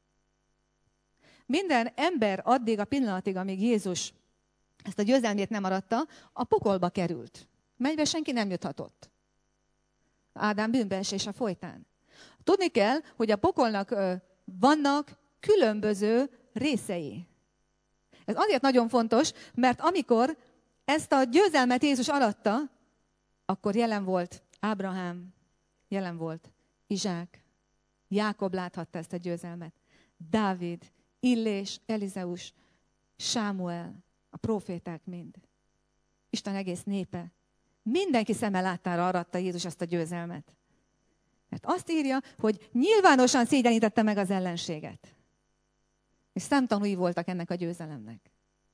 Minden ember addig a pillanatig, amíg Jézus ezt a győzelmét nem aratta, a pokolba került. Mennybe senki nem juthatott. Ádám bűnbeesése folytán. Tudni kell, hogy a pokolnak ö, vannak különböző részei. Ez azért nagyon fontos, mert amikor ezt a győzelmet Jézus aratta, akkor jelen volt Ábrahám, jelen volt Izsák, Jákob láthatta ezt a győzelmet, Dávid, Illés, Elizeus, Sámuel, a próféták mind. Isten egész népe. Mindenki szeme láttára aratta Jézus ezt a győzelmet. Mert azt írja, hogy nyilvánosan szégyenítette meg az ellenséget. És szemtanúi voltak ennek a győzelemnek.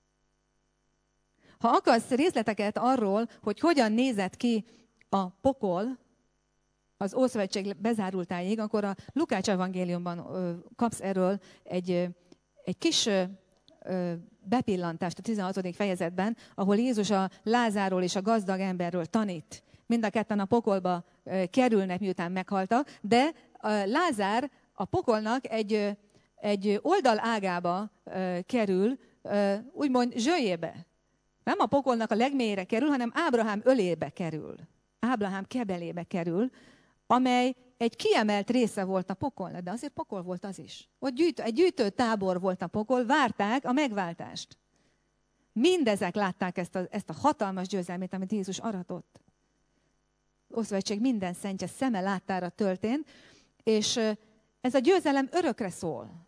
Ha akarsz részleteket arról, hogy hogyan nézett ki a pokol az Ószövetség bezárultáig, akkor a Lukács evangéliumban kapsz erről egy, egy kis bepillantást a tizenhatodik fejezetben, ahol Jézus a Lázárról és a gazdag emberről tanít. Mind a ketten a pokolba kerülnek, miután meghaltak, de Lázár a pokolnak egy, egy oldalágába kerül, úgymond zsöljébe. Nem a pokolnak a legmélyére kerül, hanem Ábrahám ölébe kerül. Ábrahám kebelébe kerül, amely egy kiemelt része volt a pokolnak, de azért pokol volt az is. Ott gyűjtő, egy gyűjtő tábor volt a pokol, várták a megváltást. Mindezek látták ezt a, ezt a hatalmas győzelmét, amit Jézus aratott. Ószövetség minden szentje szeme láttára történt, és ez a győzelem örökre szól.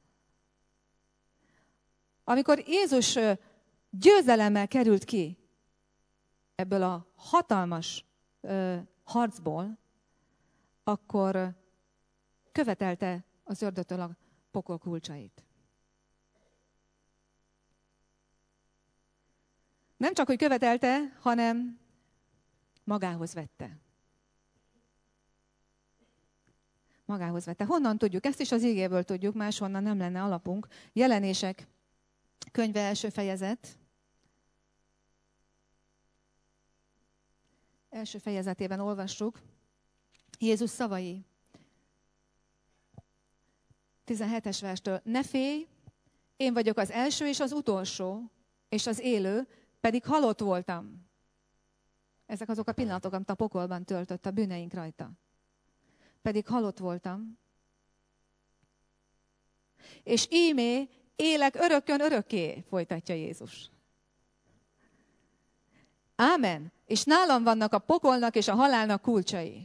Amikor Jézus győzelemmel került ki ebből a hatalmas ö, harcból, akkor követelte az ördögtől a pokol kulcsait. Nem csak, hogy követelte, hanem magához vette. Magához vette. Honnan tudjuk? Ezt is az igéből tudjuk, máshonnan nem lenne alapunk. Jelenések könyve első fejezet. Első fejezetében olvassuk Jézus szavai. tizenhetes verstől. Ne félj, én vagyok az első és az utolsó, és az élő, pedig halott voltam. Ezek azok a pillanatok, amit a pokolban töltött a bűneink rajta. Pedig halott voltam. És ímé élek örökkön örökké, folytatja Jézus. Ámen. És nálam vannak a pokolnak és a halálnak kulcsai.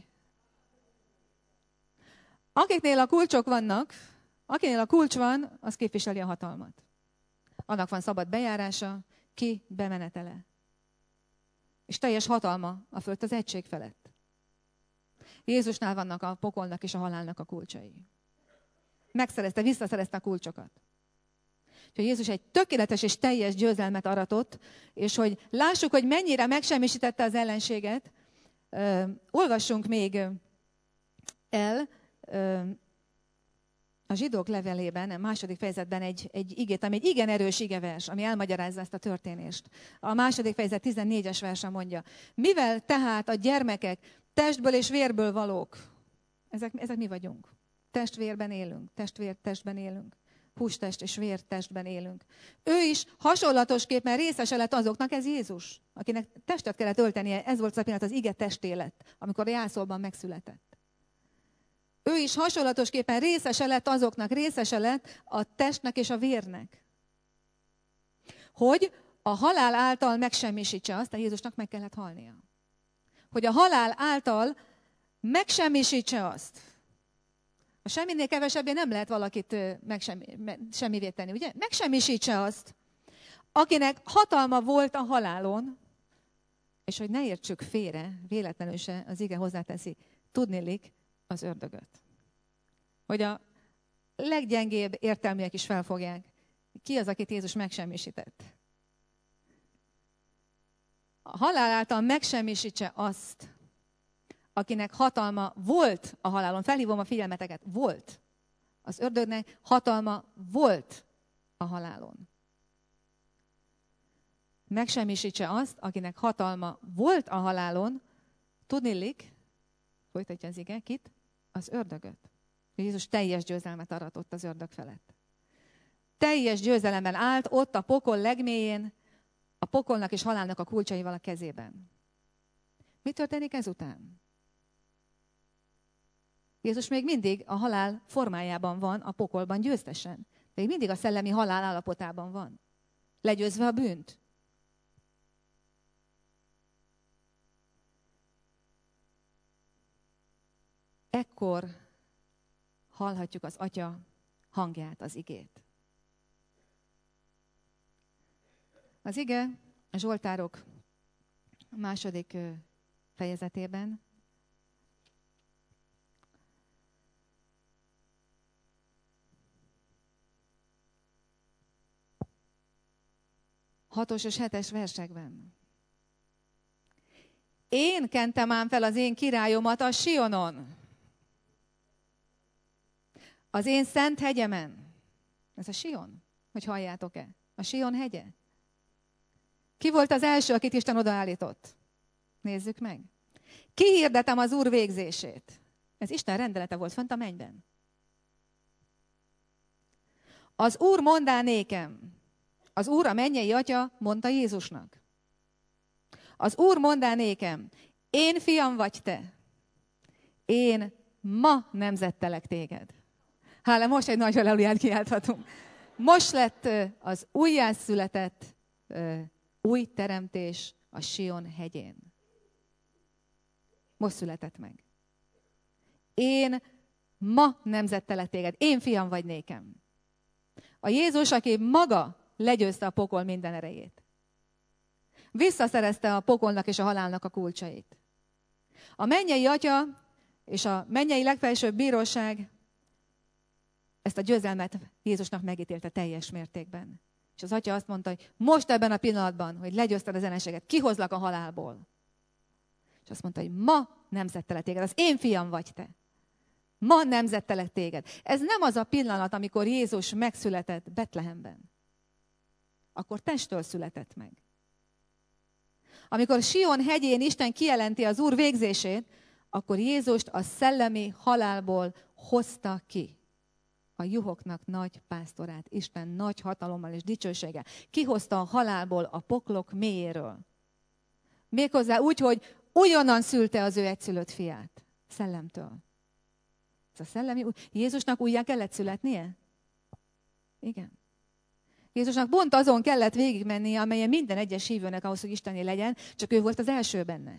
Akiknél a kulcsok vannak, akinél a kulcs van, az képviseli a hatalmat. Annak van szabad bejárása, ki bemenetele. És teljes hatalma a föld az egység felett. Jézusnál vannak a pokolnak és a halálnak a kulcsai. Megszerezte, visszaszerezte a kulcsokat. Úgyhogy Jézus egy tökéletes és teljes győzelmet aratott, és hogy lássuk, hogy mennyire megsemmisítette az ellenséget, ö, olvassunk még el ö, a Zsidók levelében, a második fejezetben egy, egy igét, ami egy igen erős igevers, ami elmagyarázza ezt a történést. A második fejezet tizennégyes verse mondja, mivel tehát a gyermekek testből és vérből valók, ezek, ezek mi vagyunk, testvérben élünk, testvér testben élünk, hústest és vértestben élünk. Ő is hasonlatosképpen részese lett azoknak, ez Jézus, akinek testet kellett öltenie, ez volt az a pillanat, az ige testélet, amikor a jászolban megszületett. Ő is hasonlatosképpen részese lett azoknak, részese lett a testnek és a vérnek. Hogy a halál által megsemmisítse azt, a Jézusnak meg kellett halnia. Hogy a halál által megsemmisítse azt. A semminél kevesebbé nem lehet valakit megsemmivé tenni, ugye? Megsemmisítse azt, akinek hatalma volt a halálon, és hogy ne értsük félre, véletlenül se az ige hozzáteszi, tudniillik az ördögöt. Hogy a leggyengébb értelmiek is felfogják. Ki az, akit Jézus megsemmisített? A halál által megsemmisítse azt, akinek hatalma volt a halálon. Felhívom a figyelmeteket, volt. Az ördögnek hatalma volt a halálon. Megsemmisítse azt, akinek hatalma volt a halálon, tudniillik, folytatja az ige, kit? Az ördögöt. Jézus teljes győzelmet aratott az ördög felett. Teljes győzelemmel állt ott a pokol legmélyén, a pokolnak és halálnak a kulcsaival a kezében. Mi történik ezután? Jézus még mindig a halál formájában van, a pokolban győztesen. Még mindig a szellemi halál állapotában van. Legyőzve a bűnt. Ekkor hallhatjuk az Atya hangját, az igét. Az ige a Zsoltárok második fejezetében hatos és hetes versekben. Én kentem ám fel az én királyomat a Sionon, az én szent hegyemen. Ez a Sion, hogy halljátok-e? A Sion hegye? Ki volt az első, akit Isten odaállított? Nézzük meg. Kihirdetem az Úr végzését. Ez Isten rendelete volt fent a mennyben. Az Úr mondá nékem. Az Úr, a mennyei Atya mondta Jézusnak. Az Úr mondá nékem, én fiam vagy te. Én ma nemzettelek téged. Hála, most egy nagy halleluját kiálthatunk. Most lett az újjászületett új teremtés a Sion hegyén. Most született meg. Én ma nemzettelek téged. Én fiam vagy nékem. A Jézus, aki maga legyőzte a pokol minden erejét. Visszaszerezte a pokolnak és a halálnak a kulcsait. A mennyei Atya és a mennyei legfelsőbb bíróság ezt a győzelmet Jézusnak megítélte teljes mértékben. És az Atya azt mondta, hogy most ebben a pillanatban, hogy legyőzted az ellenséget, kihozlak a halálból. És azt mondta, hogy ma nemzettelek téged, az én fiam vagy te. Ma nemzettelek téged. Ez nem az a pillanat, amikor Jézus megszületett Betlehemben. Akkor testtől született meg. Amikor Sion hegyén Isten kijelenti az Úr végzését, akkor Jézust a szellemi halálból hozta ki. A juhoknak nagy pásztorát, Isten nagy hatalommal és dicsőséggel. Kihozta a halálból, a poklok mélyéről. Méghozzá úgy, hogy újonnan szülte az ő egyszülött fiát. Szellemtől. Ez a szellemi, Jézusnak újjá kellett születnie? Igen. Jézusnak pont azon kellett végigmennie, amelyen minden egyes hívőnek ahhoz, hogy isteni legyen, csak ő volt az első benne.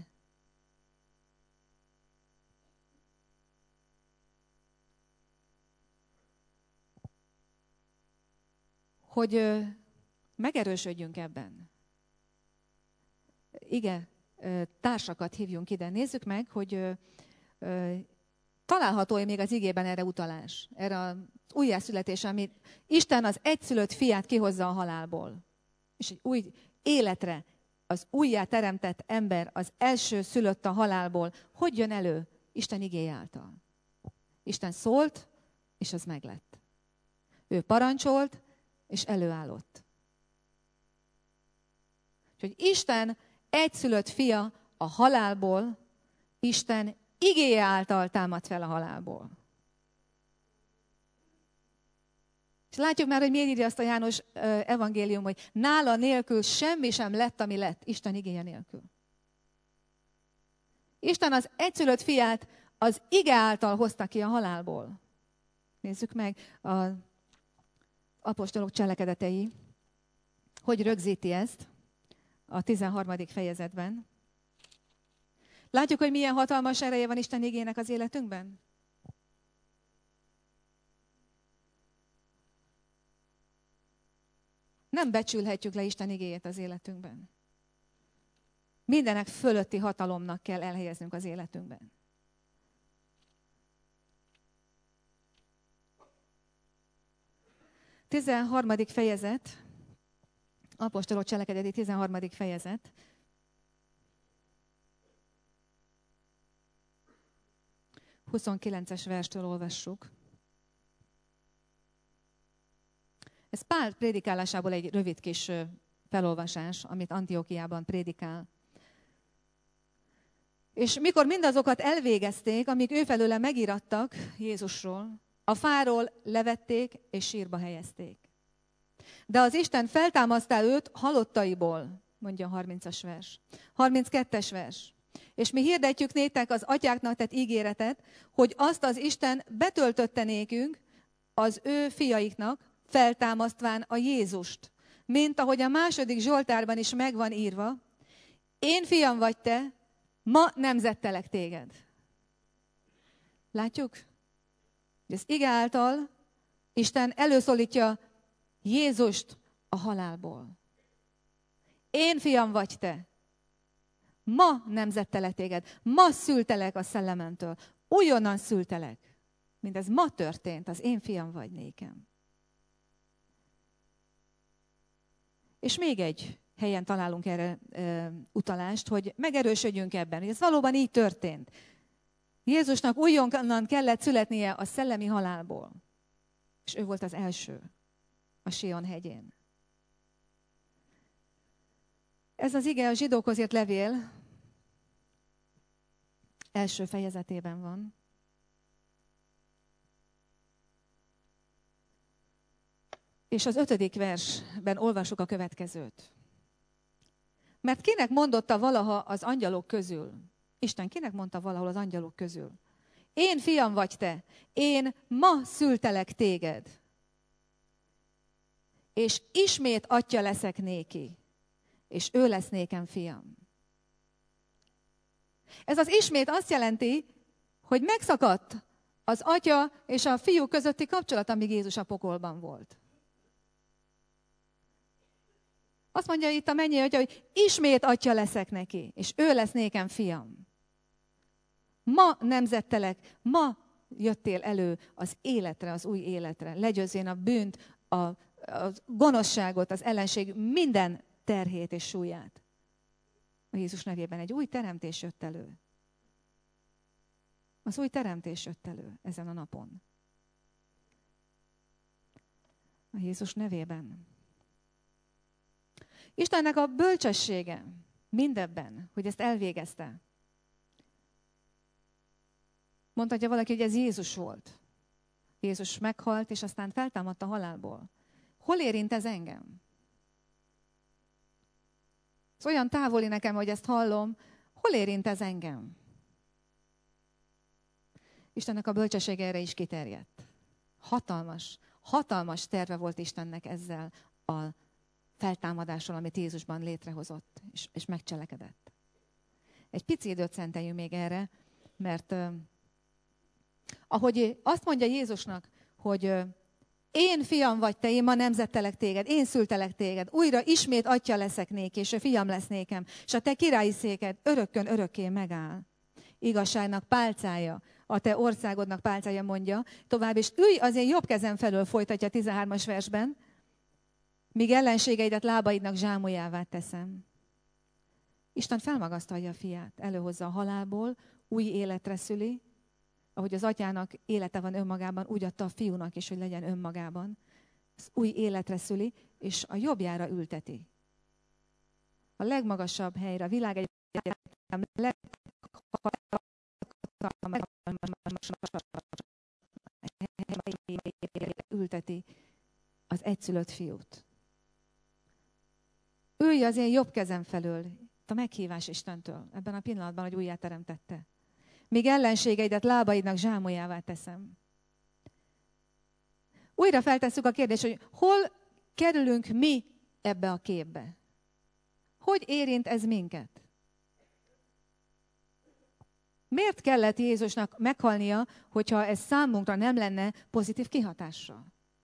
Hogy ö, megerősödjünk ebben. Igen, ö, társakat hívjunk ide. Nézzük meg, hogy ö, ö, található-e még az igében erre utalás, erre az újjászületés, amit Isten az egyszülött fiát kihozza a halálból. És egy új életre, az újjá teremtett ember, az első szülött a halálból, hogy jön elő? Isten igéje által. Isten szólt, és az meglett. Ő parancsolt, és előállott. Úgyhogy Isten egyszülött fia a halálból, Isten igéje által támad fel a halálból. És látjuk már, hogy miért írja azt a János evangélium, hogy nála nélkül semmi sem lett, ami lett, Isten igéje nélkül. Isten az egyszülött fiát az ige által hozta ki a halálból. Nézzük meg az apostolok cselekedetei, hogy rögzíti ezt a tizenharmadik fejezetben. Látjuk, hogy milyen hatalmas ereje van Isten igének az életünkben? Nem becsülhetjük le Isten igéjét az életünkben. Mindenek fölötti hatalomnak kell elhelyeznünk az életünkben. tizenharmadik fejezet, apostolok cselekedeti tizenharmadik fejezet. huszonkilences verstől olvassuk. Ez Pál prédikálásából egy rövid kis felolvasás, amit Antiochiában prédikál. És mikor mindazokat elvégezték, amik ő felőle megírattak Jézusról, a fáról levették és sírba helyezték. De az Isten feltámasztál őt halottaiból, mondja a harmincas vers. harminckettes vers. És mi hirdetjük néktek az atyáknak tett ígéretet, hogy azt az Isten betöltötte nékünk az ő fiaiknak, feltámasztván a Jézust, mint ahogy a második Zsoltárban is megvan írva, én fiam vagy te, ma nemzettelek téged. Látjuk? Ez ige által Isten előszólítja Jézust a halálból. Én fiam vagy te. Ma nemzettelek téged. Ma szültelek a szellememtől. Újonnan szültelek. Mindez ma történt, az én fiam vagy nékem. És még egy helyen találunk erre e, utalást, hogy megerősödjünk ebben, hogy ez valóban így történt. Jézusnak újonnan kellett születnie a szellemi halálból. És ő volt az első a Sion hegyén. Ez az ige a zsidókhoz írt levél első fejezetében van. És az ötödik versben olvassuk a következőt. Mert kinek mondotta valaha az angyalok közül, Isten kinek mondta valahol az angyalok közül, én fiam vagy te, én ma szültelek téged, és ismét atya leszek néki, és ő lesz nékem fiam. Ez az ismét azt jelenti, hogy megszakadt az atya és a fiú közötti kapcsolat, amíg Jézus a pokolban volt. Azt mondja itt a mennyi atya, hogy ismét atya leszek neki, és ő lesz nékem fiam. Ma nemzettelek, ma jöttél elő az életre, az új életre. Legyőzzén a bűnt, a, a gonoszságot, az ellenség minden terhét és súlyát. A Jézus nevében egy új teremtés jött elő. Az új teremtés jött elő ezen a napon. A Jézus nevében. Istennek a bölcsessége mindebben, hogy ezt elvégezte. Mondhatja valaki, hogy ez Jézus volt. Jézus meghalt, és aztán feltámadt a halálból. Hol érint ez engem? Ez olyan távoli nekem, hogy ezt hallom. Hol érint ez engem? Istennek a bölcsessége erre is kiterjedt. Hatalmas, hatalmas terve volt Istennek ezzel a feltámadással, amit Jézusban létrehozott, és, és megcselekedett. Egy pici időt szenteljünk még erre, mert uh, ahogy azt mondja Jézusnak, hogy uh, én fiam vagy te, én ma nemzettelek téged, én szültelek téged, újra ismét atya leszek néki, és a fiam lesz nékem, és a te királyi széked örökkön örökké megáll. Igazságnak pálcája, a te országodnak pálcája mondja, tovább, és ülj az én jobb kezem felől, folytatja a tizenhármas versben, míg ellenségeidet lábaidnak zsámolyává teszem. Isten felmagasztalja a fiát, előhozza a halálból, új életre szüli, ahogy az atyának élete van önmagában, úgy adta a fiúnak is, hogy legyen önmagában. Ez új életre szüli, és a jobbjára ülteti. A legmagasabb helyre, a világ egy ülteti az egyszülött fiút. Ülj az én jobb kezem felől, a meghívás Istentől, ebben a pillanatban, hogy újjáteremtette. Míg ellenségeidet lábaidnak zsámolyává teszem. Újra feltesszük a kérdést, hogy hol kerülünk mi ebbe a képbe? Hogy érint ez minket? Miért kellett Jézusnak meghalnia, hogyha ez számunkra nem lenne pozitív kihatással?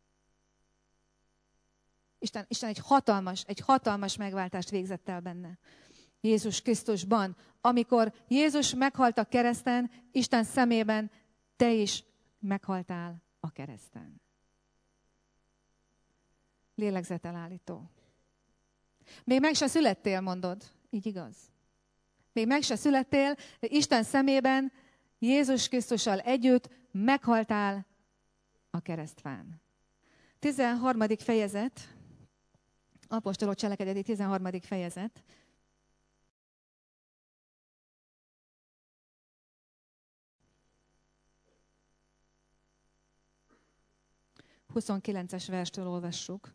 Isten, Isten egy hatalmas, egy hatalmas megváltást végzett el benne. Jézus Krisztusban. Amikor Jézus meghalt a kereszten, Isten szemében te is meghaltál a kereszten. Lélegzetelállító. Még meg se születtél, mondod. Így igaz. Még meg se születtél, de Isten szemében Jézus Krisztussal együtt meghaltál a keresztfán. tizenharmadik fejezet, apostolok cselekedeti tizenharmadik fejezet. huszonkilences verstől olvassuk.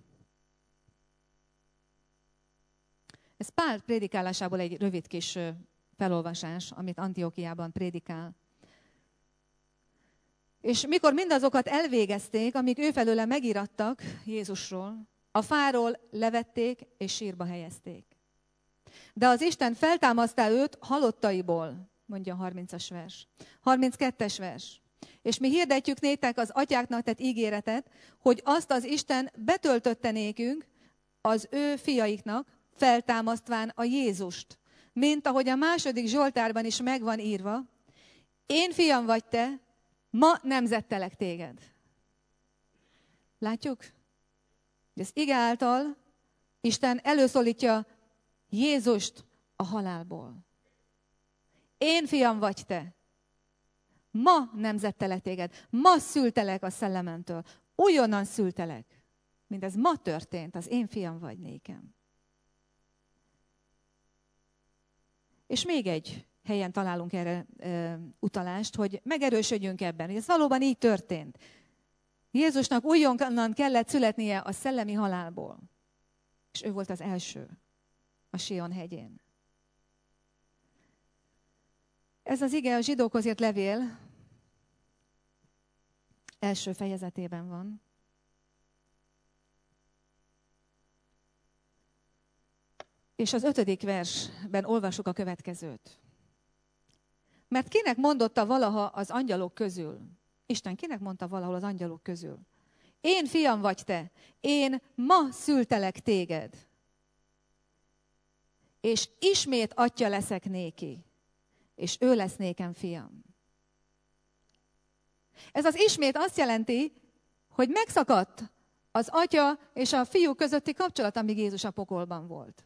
Ez Pál prédikálásából egy rövid kis felolvasás, amit Antiochiában prédikál. És mikor mindazokat elvégezték, amik ő felőle megírattak Jézusról, a fáról levették és sírba helyezték. De az Isten feltámasztá őt halottaiból, mondja a harmincas vers. harminckettes vers. És mi hirdetjük néktek az atyáknak tett ígéretet, hogy azt az Isten betöltötte nékünk az ő fiaiknak, feltámasztván a Jézust, mint ahogy a második Zsoltárban is megvan írva, én fiam vagy te, ma nemzettelek téged. Látjuk? Ez ige által Isten előszólítja Jézust a halálból. Én fiam vagy te. Ma nemzettelek téged. Ma szültelek a szellementől. Újonnan szültelek. Mindez ma történt, az én fiam vagy nékem. És még egy helyen találunk erre e, utalást, hogy megerősödjünk ebben, hogy ez valóban így történt. Jézusnak újonnan kellett születnie a szellemi halálból. És ő volt az első a Sion hegyén. Ez az ige a zsidókhoz írt levél első fejezetében van. És az ötödik versben olvassuk a következőt. Mert kinek mondotta valaha az angyalok közül? Isten kinek mondta valahol az angyalok közül? Én fiam vagy te, én ma szültelek téged, és ismét atya leszek néki, és ő lesz nékem fiam. Ez az ismét azt jelenti, hogy megszakadt az atya és a fiú közötti kapcsolat, amíg Jézus a pokolban volt.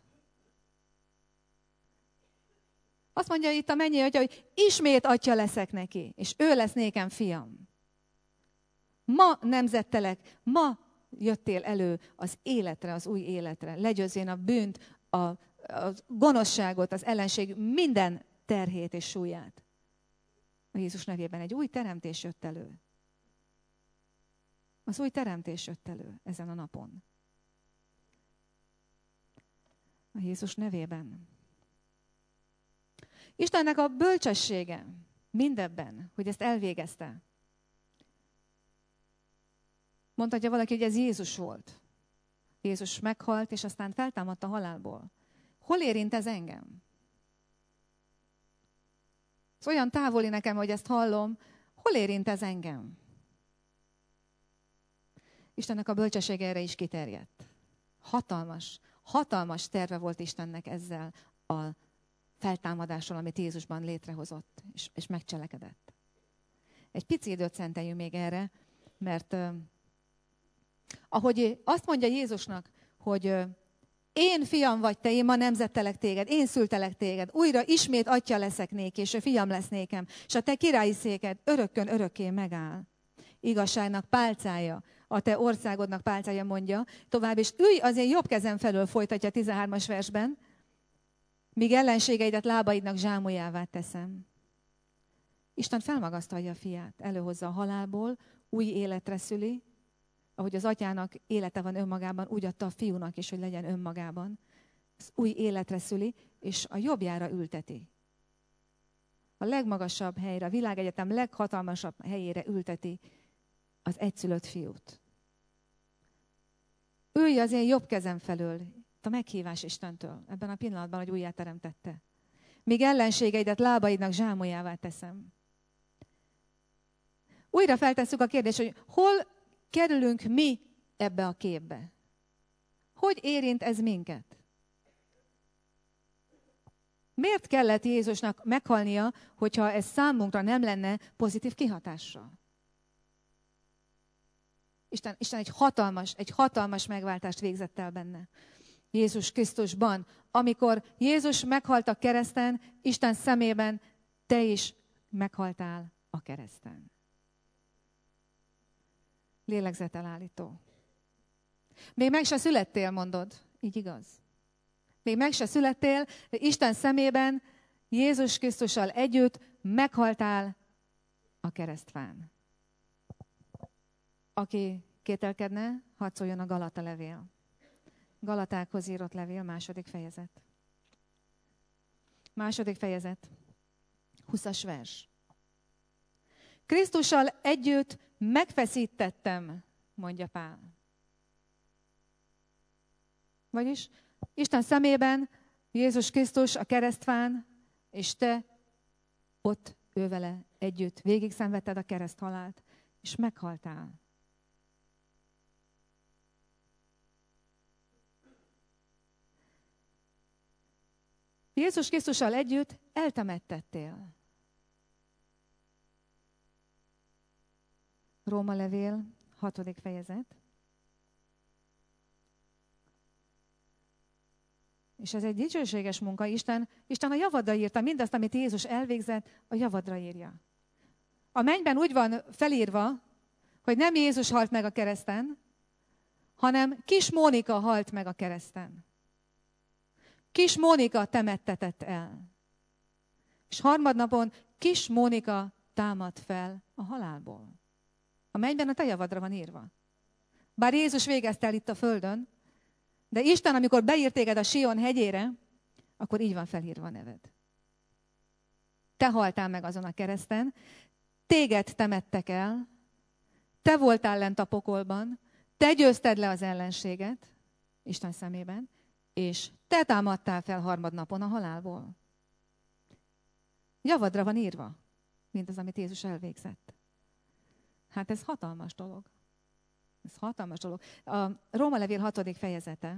Azt mondja itt a mennyi atya, hogy ismét atya leszek neki, és ő lesz nékem fiam. Ma nemzettelek, ma jöttél elő az életre, az új életre, legyőzvén a bűnt, a, a gonoszságot, az ellenség minden terhét és súlyát. A Jézus nevében egy új teremtés jött elő. Az új teremtés jött elő ezen a napon. A Jézus nevében. Istennek a bölcsessége mindebben, hogy ezt elvégezte. Mondhatja valaki, hogy ez Jézus volt. Jézus meghalt, és aztán feltámadt a halálból. Hol érint ez engem? Ez olyan távoli nekem, hogy ezt hallom. Hol érint ez engem? Istennek a bölcsessége erre is kiterjedt. Hatalmas, hatalmas terve volt Istennek ezzel a feltámadással, amit Jézusban létrehozott, és, és megcselekedett. Egy pici időt szenteljünk még erre, mert uh, ahogy azt mondja Jézusnak, hogy uh, én fiam vagy te, én ma nemzettelek téged, én szültelek téged, újra ismét atya leszek néki, és ő fiam lesz nékem, és a te királyi széked örökkön örökké megáll. Igazságnak pálcája, a te országodnak pálcája, mondja tovább, és ülj az én jobb kezem felől, folytatja a tizenhármas versben, míg ellenségeidet lábaidnak zsámolyává teszem. Isten felmagasztalja a fiát, előhozza a halálból, új életre szüli, ahogy az atyának élete van önmagában, úgy adta a fiúnak is, hogy legyen önmagában. Ez új életre szüli, és a jobbjára ülteti. A legmagasabb helyre, a világegyetem leghatalmasabb helyére ülteti az egyszülött fiút. Ülj az én jobb kezem felől, a meghívás Istentől, ebben a pillanatban, hogy újjáteremtette. Míg ellenségeidet lábaidnak zsámolyává teszem. Újra feltesszük a kérdést, hogy hol kerülünk mi ebbe a képbe? Hogy érint ez minket? Miért kellett Jézusnak meghalnia, hogyha ez számunkra nem lenne pozitív kihatással? Isten, Isten egy hatalmas, egy hatalmas megváltást végzett el benne. Jézus Krisztusban. Amikor Jézus meghalt a kereszten, Isten szemében te is meghaltál a kereszten. Lélegzetelállító. Még meg se születtél, mondod. Így igaz. Még meg se születtél, de Isten szemében Jézus Krisztussal együtt meghaltál a keresztfán. Aki kételkedne, hadd szóljon a Galata levél. Galatákhoz írott levél, második fejezet. Második fejezet, huszas vers. Krisztussal együtt megfeszítettem, mondja Pál. Vagyis Isten szemében Jézus Krisztus a keresztfán, és te ott ő vele együtt végig szenvedted a kereszthalált, és meghaltál. Jézus Krisztussal együtt eltemettettél. Róma levél, hatodik fejezet. És ez egy dicsőséges munka. Isten, Isten a javadra írta mindazt, amit Jézus elvégzett, a javadra írja. A mennyben úgy van felírva, hogy nem Jézus halt meg a kereszten, hanem kis Mónika halt meg a kereszten. Kis Mónika temettetett el. És harmadnapon kis Mónika támad fel a halálból. A mennyben a te javadra van írva. Bár Jézus végezte el itt a földön, de Isten, amikor beírt téged a Sion hegyére, akkor így van felírva a neved. Te haltál meg azon a kereszten, téged temettek el, te voltál lent a pokolban, te győzted le az ellenséget, Isten szemében, és te támadtál fel harmadnapon a halálból. Javadra van írva, mint az, amit Jézus elvégzett. Hát ez hatalmas dolog. Ez hatalmas dolog. A Róma levél hatodik fejezete,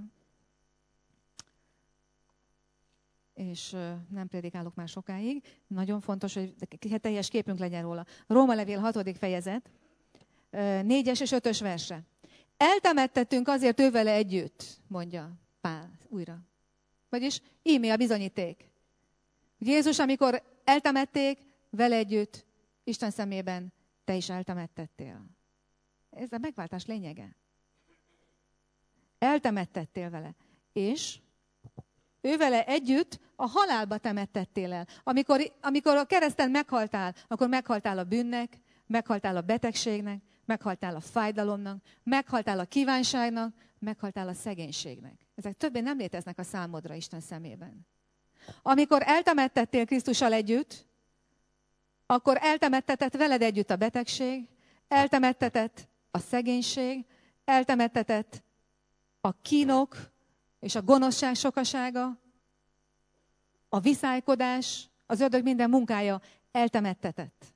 és nem prédikálok már sokáig, nagyon fontos, hogy teljes képünk legyen róla. Róma levél hatodik fejezet, négyes és ötös verse. Eltemettettünk azért ővele együtt, mondja Pál újra. Vagyis íme a bizonyíték. Jézus, amikor eltemették, vele együtt, Isten szemében te is eltemettettél. Ez a megváltás lényege. Eltemettettél vele. És ővele együtt a halálba temettettél el. Amikor, amikor a kereszten meghaltál, akkor meghaltál a bűnnek, meghaltál a betegségnek, meghaltál a fájdalomnak, meghaltál a kívánságnak, meghaltál a szegénységnek. Ezek többé nem léteznek a számodra Isten szemében. Amikor eltemettettél Krisztussal együtt, akkor eltemettetett veled együtt a betegség, eltemettetett a szegénység, eltemettetett a kínok és a gonoszság sokasága, a viszálykodás, az ördög minden munkája eltemettetett.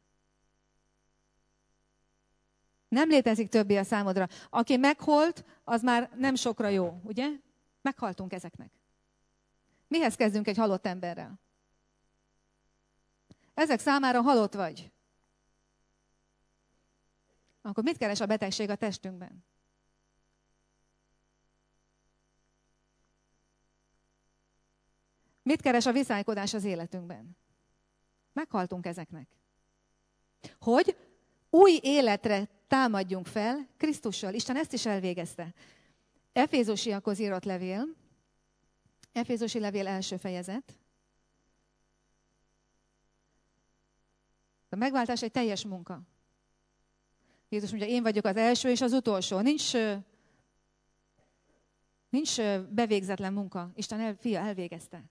Nem létezik többé a számodra. Aki meghalt, az már nem sokra jó, ugye? Meghaltunk ezeknek. Mihez kezdünk egy halott emberrel? Ezek számára halott vagy. Akkor mit keres a betegség a testünkben? Mit keres a viszálykodás az életünkben? Meghaltunk ezeknek. Hogy új életre támadjunk fel Krisztussal. Isten ezt is elvégezte. Efézusiakhoz írott levél, Efézusi levél első fejezet. A megváltás egy teljes munka. Jézus mondja, én vagyok az első és az utolsó. Nincs, nincs bevégzetlen munka. Isten el, fia elvégezte.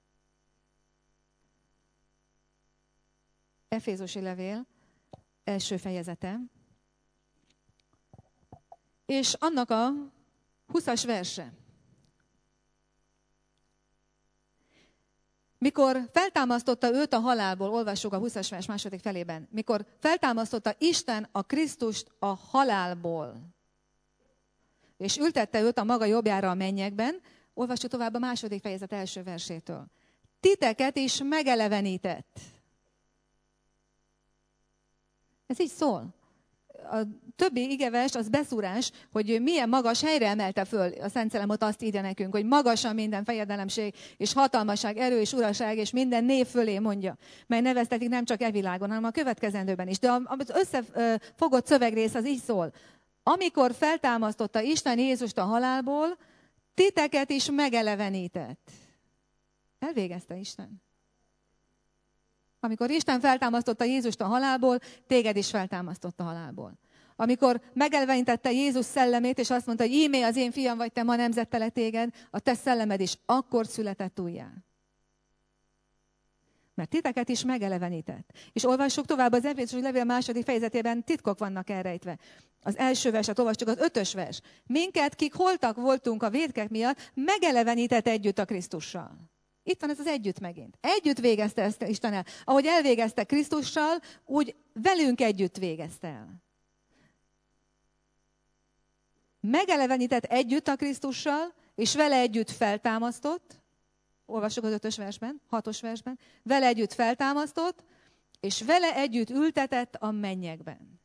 Efézusi levél első fejezete. És annak a huszas verse. Mikor feltámasztotta őt a halálból, olvassuk a huszas vers második felében, mikor feltámasztotta Isten a Krisztust a halálból, és ültette őt a maga jobbjára a mennyekben, olvassuk tovább a második fejezet első versétől. Titeket is megelevenített. Ez így szól. A többi igevers az beszúrás, hogy milyen magas helyre emelte föl. A Szent Szellem ott azt írja nekünk, hogy magasan minden fejedelemség és hatalmasság, erő és uraság és minden név fölé mondja. Mely neveztetik nem csak e világon, hanem a következendőben is. De az összefogott szövegrész az így szól. Amikor feltámasztotta Isten Jézust a halálból, titeket is megelevenített. Elvégezte Isten. Amikor Isten feltámasztotta Jézust a halálból, téged is feltámasztotta a halálból. Amikor megelevenítette Jézus szellemét, és azt mondta, hogy íme az én fiam vagy, te ma nemzettelek téged, a te szellemed is akkor született újjá. Mert titeket is megelevenített. És olvassuk tovább az Efézusi levél második fejezetében, titkok vannak elrejtve. Az első verset olvassuk, az ötös vers. Minket, kik holtak voltunk a vétkek miatt, megelevenített együtt a Krisztussal. Itt van ez az együtt megint. Együtt végezte ezt Isten el. Ahogy elvégezte Krisztussal, úgy velünk együtt végezte el. Megelevenített együtt a Krisztussal, és vele együtt feltámasztott, olvassuk az ötös versben, hatos versben, vele együtt feltámasztott, és vele együtt ültetett a mennyekben.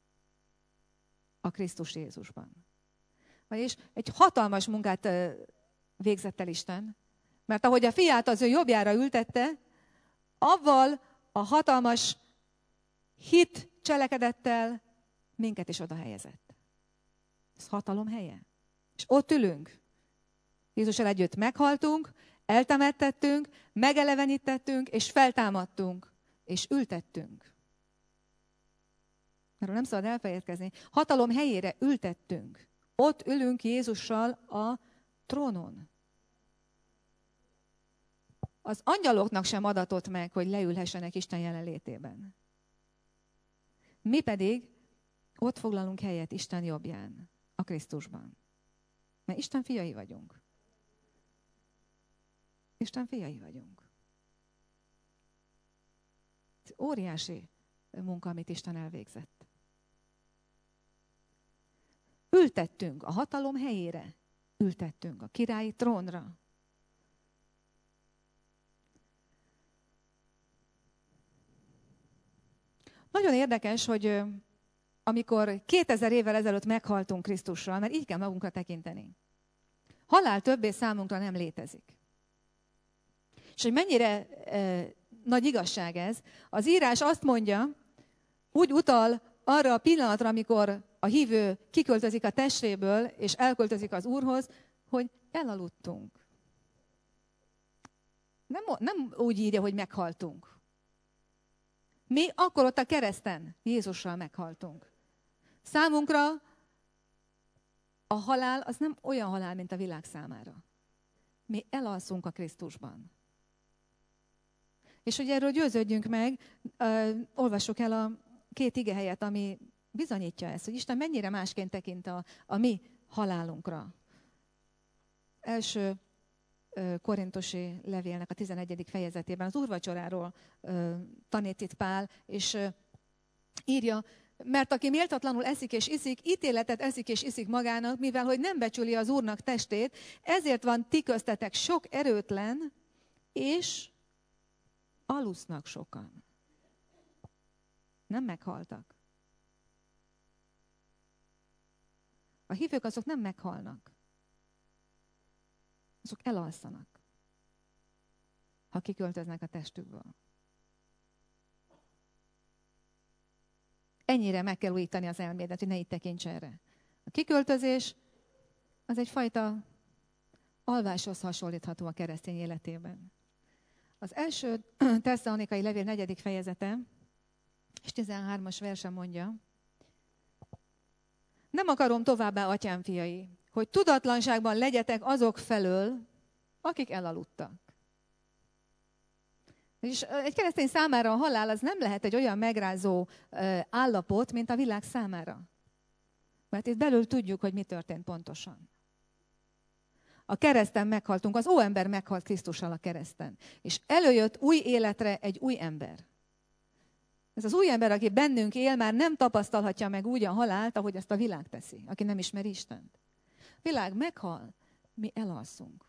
A Krisztus Jézusban. Vagyis egy hatalmas munkát végzett el Isten, mert ahogy a fiát az ő jobbjára ültette, avval a hatalmas hit cselekedettel minket is oda helyezett. Ez hatalom helye. És ott ülünk. Jézussal együtt meghaltunk, eltemettettünk, megelevenítettünk, és feltámadtunk és ültettünk. Erről nem szabad elfelejtkezni. Hatalom helyére ültettünk. Ott ülünk Jézussal a trónon. Az angyaloknak sem adatott meg, hogy leülhessenek Isten jelenlétében. Mi pedig ott foglalunk helyet Isten jobbján, a Krisztusban. Mert Isten fiai vagyunk. Isten fiai vagyunk. Ez óriási munka, amit Isten elvégzett. Ültettünk a hatalom helyére. Ültettünk a királyi trónra. Nagyon érdekes, hogy amikor kétezer évvel ezelőtt meghaltunk Krisztussal, mert így kell magunkra tekinteni. Halál többé számunkra nem létezik. És hogy mennyire e, nagy igazság ez, az írás azt mondja, úgy utal arra a pillanatra, amikor a hívő kiköltözik a testéből, és elköltözik az Úrhoz, hogy elaludtunk. Nem, nem úgy írja, hogy meghaltunk. Mi akkor ott a kereszten Jézussal meghaltunk. Számunkra a halál az nem olyan halál, mint a világ számára. Mi elalszunk a Krisztusban. És hogy erről győződjünk meg, uh, olvassuk el a két igehelyet, ami bizonyítja ezt, hogy Isten mennyire másként tekint a, a mi halálunkra. Első uh, korintusi levélnek a tizenegyedik fejezetében az úrvacsoráról uh, tanít itt Pál, és uh, írja, mert aki méltatlanul eszik és iszik, ítéletet eszik és iszik magának, mivel hogy nem becsüli az Úrnak testét, ezért van ti köztetek sok erőtlen, és alusznak sokan. Nem meghaltak. A hívők azok nem meghalnak. Azok elalszanak, ha kiköltöznek a testükből. Ennyire meg kell újítani az elmédet, hogy ne itt tekints erre. A kiköltözés az egyfajta alváshoz hasonlítható a keresztény életében. Az első Tesszalonikai levél negyedik fejezete, és tizenhármas verse mondja, nem akarom továbbá, atyám fiai, hogy tudatlanságban legyetek azok felől, akik elaludtak. És egy keresztény számára a halál az nem lehet egy olyan megrázó állapot, mint a világ számára. Mert itt belül tudjuk, hogy mi történt pontosan. A kereszten meghaltunk, az óember meghalt Krisztussal a kereszten. És előjött új életre egy új ember. Ez az új ember, aki bennünk él, már nem tapasztalhatja meg úgy a halált, ahogy ezt a világ teszi, aki nem ismeri Istent. A világ meghal, mi elalszunk.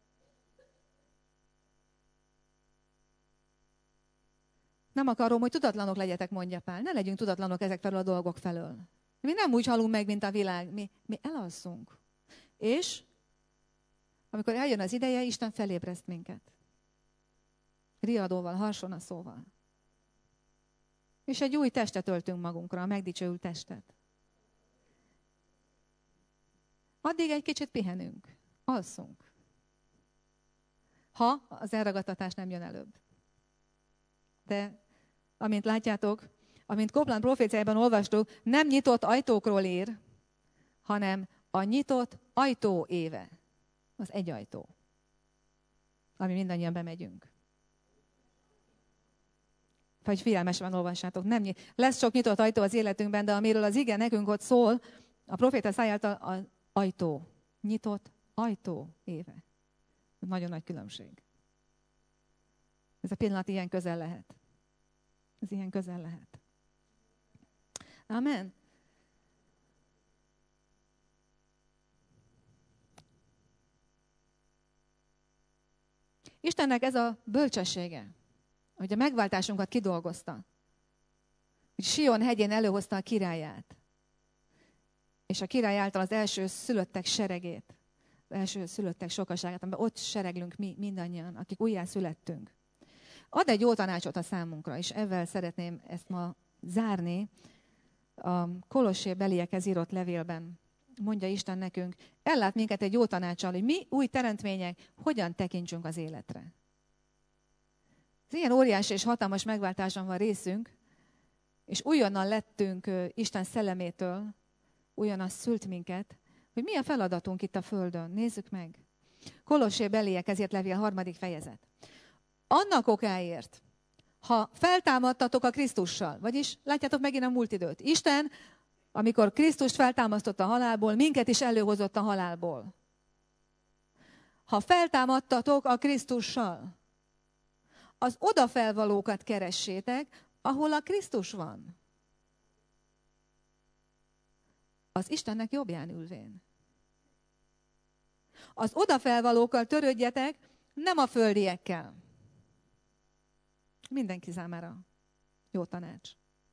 Nem akarom, hogy tudatlanok legyetek, mondja Pál. Ne legyünk tudatlanok ezek felől a dolgok felől. Mi nem úgy halunk meg, mint a világ. Mi, mi elalszunk. És amikor eljön az ideje, Isten felébreszt minket. Riadóval, harsonaszóval. És egy új testet öltünk magunkra, a megdicsőült testet. Addig egy kicsit pihenünk. Alszunk. Ha az elragadtatás nem jön előbb. De, amint látjátok, amint Kopland proféciájában olvastuk, nem nyitott ajtókról ír, hanem a nyitott ajtó éve. Az egy ajtó, ami mindannyian bemegyünk. Vagy figyelmesen olvassátok. Nem nyit. Lesz sok nyitott ajtó az életünkben, de amiről az ige nekünk ott szól, a proféta szájáltal az ajtó. Nyitott ajtó éve. Nagyon nagy különbség. Ez a pillanat ilyen közel lehet. Ez ilyen közel lehet. Amen. Istennek ez a bölcsessége, hogy a megváltásunkat kidolgozta. Hogy Sion hegyén előhozta a királyát. És a király által az első szülöttek seregét, az első szülöttek sokaságát, amiben ott sereglünk mi mindannyian, akik újjá születtünk. Ad egy jó tanácsot a számunkra, és ezzel szeretném ezt ma zárni. A Kolossé beliekhez írott levélben mondja Isten nekünk, ellát minket egy jó tanáccsal, hogy mi új teremtmények hogyan tekintsünk az életre. Az ilyen óriási és hatalmas megváltáson van részünk, és újonnan lettünk Isten szellemétől, újonnan szült minket, hogy mi a feladatunk itt a földön. Nézzük meg. Kolossé beliek, ezért levél, harmadik fejezet. Annak okáért, ha feltámadtatok a Krisztussal, vagyis látjátok megint a múlt időt. Isten, amikor Krisztust feltámasztotta a halálból, minket is előhozott a halálból. Ha feltámadtatok a Krisztussal, az odafelvalókat keressétek, ahol a Krisztus van. Az Istennek jobbján ülvén. Az odafelvalókkal törődjetek, nem a földiekkel. Mindenki számára jó tanács.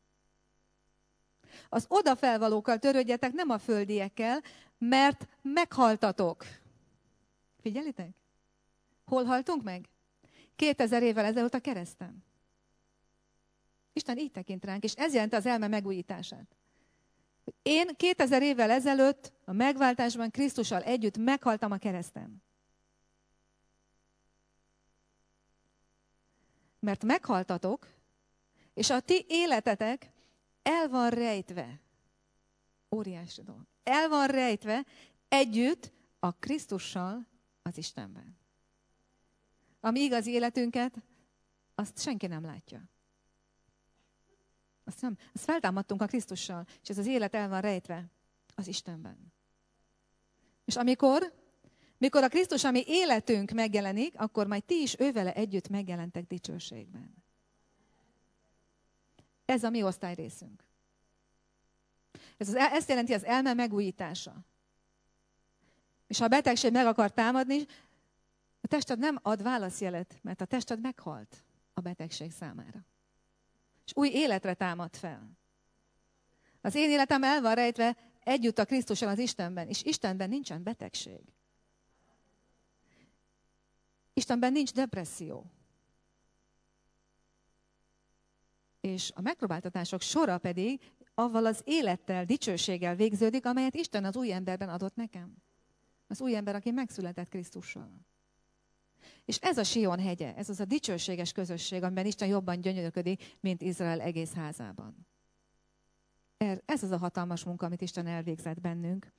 Az odafelvalókkal törődjetek, nem a földiekkel, mert meghaltatok. Figyelitek? Hol haltunk meg? Kétezer évvel ezelőtt a kereszten. Isten így tekint ránk, és ez jelenti az elme megújítását. Én kétezer évvel ezelőtt a megváltásban Krisztussal együtt meghaltam a kereszten. Mert meghaltatok, és a ti életetek el van rejtve. Óriási dolog. El van rejtve együtt a Krisztussal az Istenben. A mi igazi életünket, azt senki nem látja. Azt, nem, azt feltámadtunk a Krisztussal, és ez az élet el van rejtve az Istenben. És amikor, mikor a Krisztus, ami életünk megjelenik, akkor majd ti is ővele együtt megjelentek dicsőségben. Ez a mi osztályrészünk. Ez az, ezt jelenti az elme megújítása. És ha a betegség meg akar támadni, a tested nem ad válaszjelet, mert a tested meghalt a betegség számára. És új életre támad fel. Az én életem el van rejtve együtt a Krisztussal az Istenben, és Istenben nincsen betegség. Istenben nincs depresszió. És a megpróbáltatások sora pedig avval az élettel, dicsőséggel végződik, amelyet Isten az új emberben adott nekem. Az új ember, aki megszületett Krisztussal. És ez a Sion hegye, ez az a dicsőséges közösség, amiben Isten jobban gyönyörködik, mint Izrael egész házában. Ez az a hatalmas munka, amit Isten elvégzett bennünk.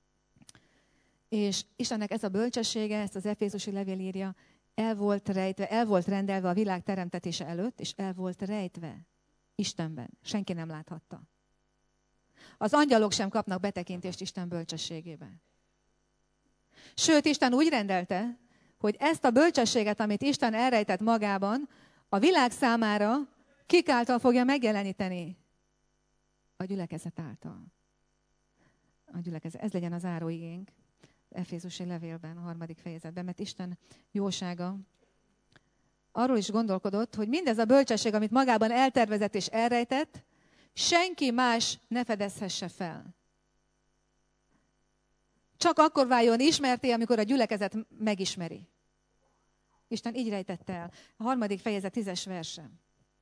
És Istennek ez a bölcsessége, ezt az Efézusi levél írja, el volt rejtve, el volt rendelve a világ teremtetése előtt, és el volt rejtve Istenben. Senki nem láthatta. Az angyalok sem kapnak betekintést Isten bölcsességébe. Sőt, Isten úgy rendelte, hogy ezt a bölcsességet, amit Isten elrejtett magában, a világ számára kik által fogja megjeleníteni? A gyülekezet által. A gyülekezet. Ez legyen az záróigénk. Efézusi levélben, a harmadik fejezetben, mert Isten jósága arról is gondolkodott, hogy mindez a bölcsesség, amit magában eltervezett és elrejtett, senki más ne fedezhesse fel. Csak akkor váljon ismerté, amikor a gyülekezet megismeri. Isten így rejtette el. A harmadik fejezet tízes verse.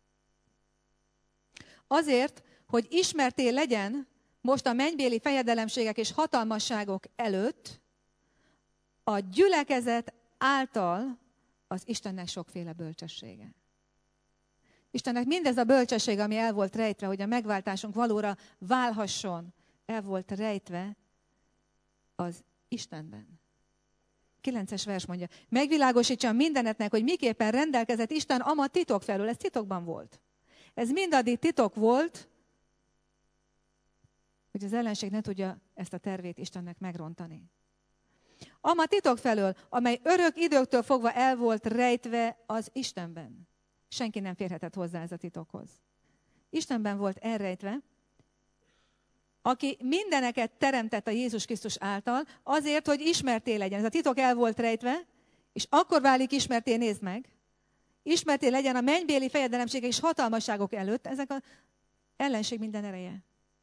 Azért, hogy ismerté legyen most a mennybéli fejedelemségek és hatalmasságok előtt a gyülekezet által az Istennek sokféle bölcsessége. Istennek mindez a bölcsesség, ami el volt rejtve, hogy a megváltásunk valóra válhasson, el volt rejtve az Istenben. Kilences vers mondja, megvilágosítsam mindenetnek, hogy miképpen rendelkezett Isten ama titok felől. Ez titokban volt. Ez mindaddig titok volt, hogy az ellenség ne tudja ezt a tervét Istennek megrontani. Ama titok felől, amely örök időktől fogva el volt rejtve az Istenben. Senki nem férhetett hozzá ez a titokhoz. Istenben volt elrejtve, aki mindeneket teremtett a Jézus Krisztus által, azért, hogy ismerté legyen. Ez a titok el volt rejtve, és akkor válik ismerté, nézd meg, ismerté legyen a mennybéli fejedelemségek és hatalmasságok előtt, ezek az ellenség minden ereje.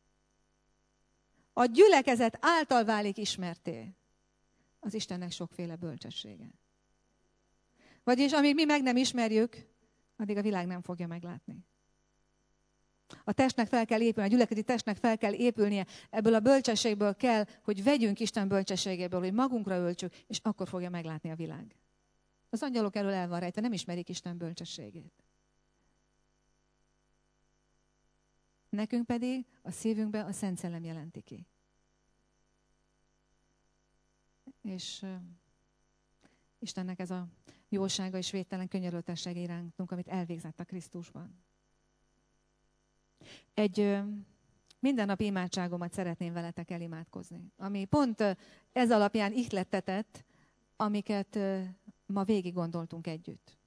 A gyülekezet által válik ismerté az Istennek sokféle bölcsessége. Vagyis amíg mi meg nem ismerjük, addig a világ nem fogja meglátni. A testnek fel kell épülni, a gyülekezeti testnek fel kell épülnie, ebből a bölcsességből kell, hogy vegyünk Isten bölcsességéből, hogy magunkra öltsük, és akkor fogja meglátni a világ. Az angyalok elől el van rejtve, nem ismerik Isten bölcsességét. nekünk pedig a szívünkbe a Szent Szellem jelenti ki. És uh, Istennek ez a jósága és védtelen könyörültessége irántunk, amit elvégzett a Krisztusban. Egy uh, mindennapi imádságomat szeretném veletek elimádkozni, ami pont uh, ez alapján ihlettetett, amiket uh, ma végig gondoltunk együtt.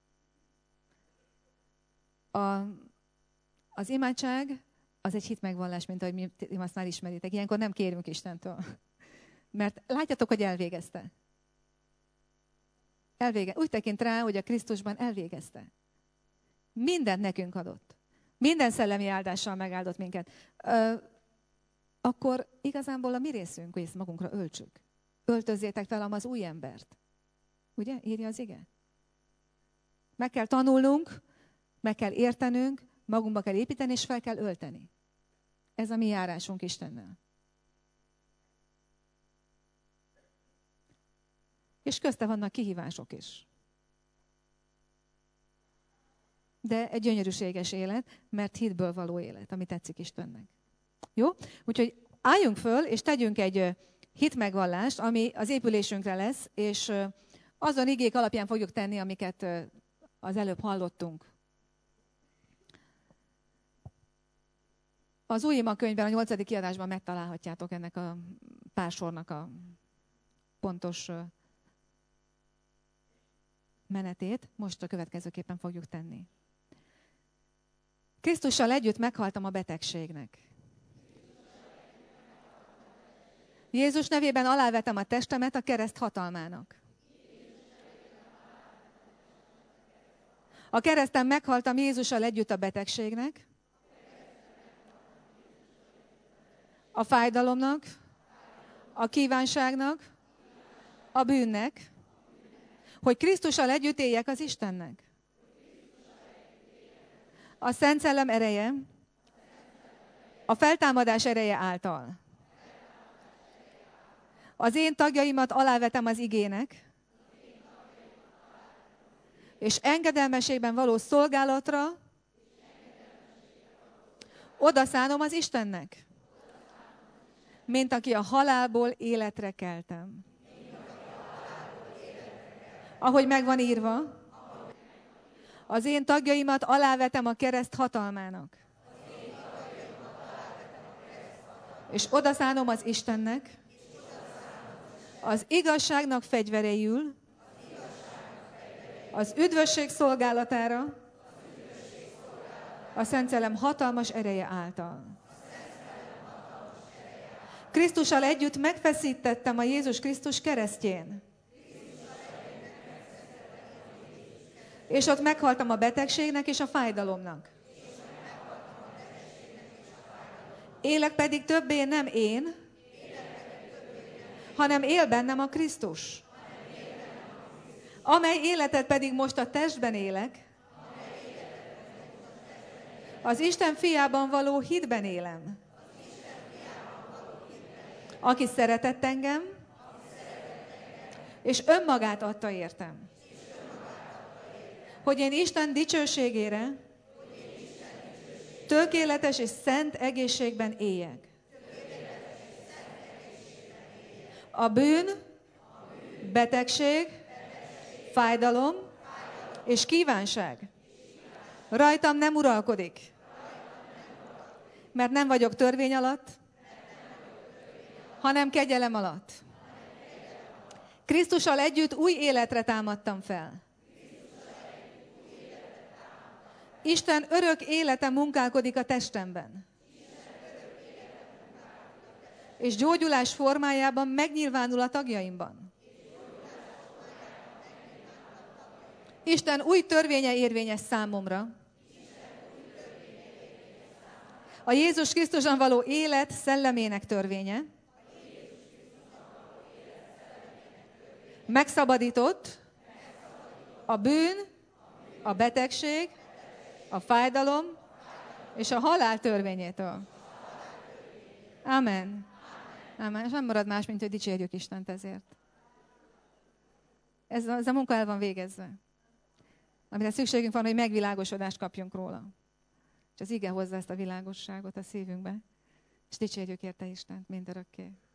A, az imádság az egy hitmegvallás, mint ahogy mi azt már ismeritek. Ilyenkor nem kérünk Istentől. Mert látjátok, hogy elvégezte. Elvége. Úgy tekint rá, hogy a Krisztusban elvégezte. Mindent nekünk adott. Minden szellemi áldással megáldott minket. Ö, akkor igazából a mi részünk, hogy ezt magunkra öltsük. Öltözzétek fel az új embert. Ugye? Írja az ige. Meg kell tanulnunk, meg kell értenünk, magunkba kell építeni, és fel kell ölteni. Ez a mi járásunk Istennel. És közte vannak kihívások is. De egy gyönyörűséges élet, mert hitből való élet, ami tetszik Istennek. Jó? Úgyhogy álljunk föl, és tegyünk egy hitmegvallást, ami az épülésünkre lesz, és azon igék alapján fogjuk tenni, amiket az előbb hallottunk. Az új imakönyvben, a nyolcadik kiadásban megtalálhatjátok ennek a pár sornak a pontos menetét. Most a következőképpen fogjuk tenni. Krisztussal együtt meghaltam a betegségnek. Jézus nevében alávetem a testemet a kereszt hatalmának. A kereszten meghaltam Jézussal együtt a betegségnek, a fájdalomnak, a kívánságnak, a bűnnek, hogy Krisztussal együtt éljek az Istennek. A Szent Szellem ereje, a feltámadás ereje által. Az én tagjaimat alávetem az igének, és engedelmességben való szolgálatra odaszánom az Istennek, mint aki a halálból életre keltem. Ahogy megvan írva, az én tagjaimat alávetem a kereszt hatalmának, és odaszánom az Istennek, az igazságnak fegyvereiül, az üdvösség szolgálatára, a Szent Szellem hatalmas ereje által. Krisztussal együtt megfeszítettem a Jézus Krisztus keresztjén. És ott meghaltam a betegségnek és a fájdalomnak. Élek pedig többé nem én, hanem él bennem a Krisztus. Amely életet pedig most a testben élek, az Isten fiában való hitben élem. Aki szeretett engem, és önmagát adta értem. Hogy én Isten dicsőségére tökéletes és szent egészségben éljek. A bűn, betegség, fájdalom és kívánság rajtam nem uralkodik, mert nem vagyok törvény alatt, hanem kegyelem alatt. Krisztussal együtt új életre támadtam fel. Isten örök élete munkálkodik a testemben. És gyógyulás formájában megnyilvánul a tagjaimban. Isten új törvénye érvényes számomra. A Jézus Krisztuson való élet szellemének törvénye. Megszabadított a bűn, a betegség, a fájdalom és a halál törvényétől. Amen. Amen. És nem marad más, mint hogy dicsérjük Istent ezért. Ez a, ez a munka el van végezve. Amire szükségünk van, hogy megvilágosodást kapjunk róla. az ige hozza ezt a világosságot a szívünkbe, és dicsérjük érte Istent mindörökké.